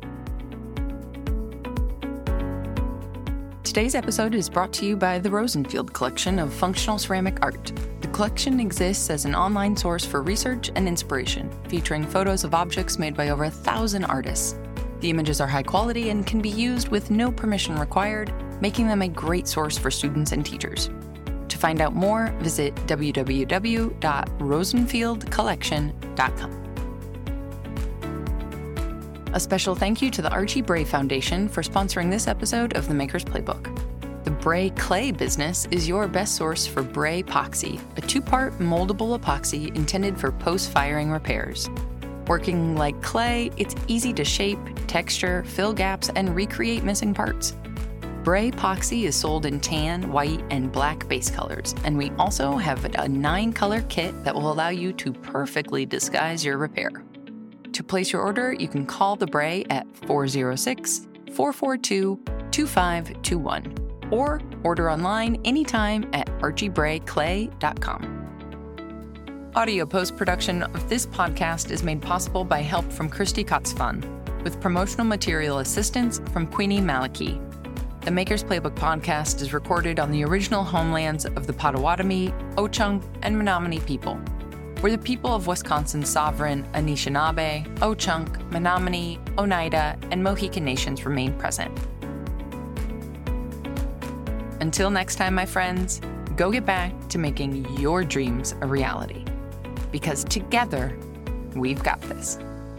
Today's episode is brought to you by the Rosenfield Collection of Functional Ceramic Art. The collection exists as an online source for research and inspiration, featuring photos of objects made by over a thousand artists. The images are high quality and can be used with no permission required, making them a great source for students and teachers. To find out more, visit w w w dot rosenfield collection dot com. A special thank you to the Archie Bray Foundation for sponsoring this episode of The Maker's Playbook. The Bray Clay business is your best source for Bray Epoxy, a two-part moldable epoxy intended for post-firing repairs. Working like clay, it's easy to shape, texture, fill gaps, and recreate missing parts. Bray Epoxy is sold in tan, white, and black base colors, and we also have a nine-color kit that will allow you to perfectly disguise your repair. To place your order, you can call the Bray at four oh six, four four two, two five two one or order online anytime at archie bray clay dot com. Audio post-production of this podcast is made possible by help from Christy Kotzfan, with promotional material assistance from Queenie Maliki. The Maker's Playbook podcast is recorded on the original homelands of the Potawatomi, Ho-Chunk, and Menominee people, where the people of Wisconsin's sovereign Anishinaabe, Ho-Chunk, Menominee, Oneida, and Mohican nations remain present. Until next time, my friends, go get back to making your dreams a reality. Because together, we've got this.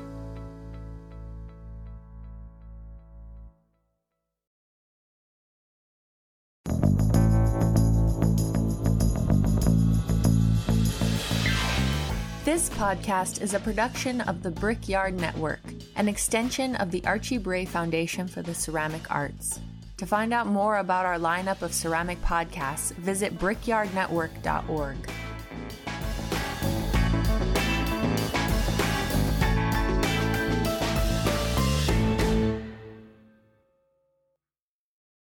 This podcast is a production of the Brickyard Network, an extension of the Archie Bray Foundation for the Ceramic Arts. To find out more about our lineup of ceramic podcasts, visit brickyard network dot org.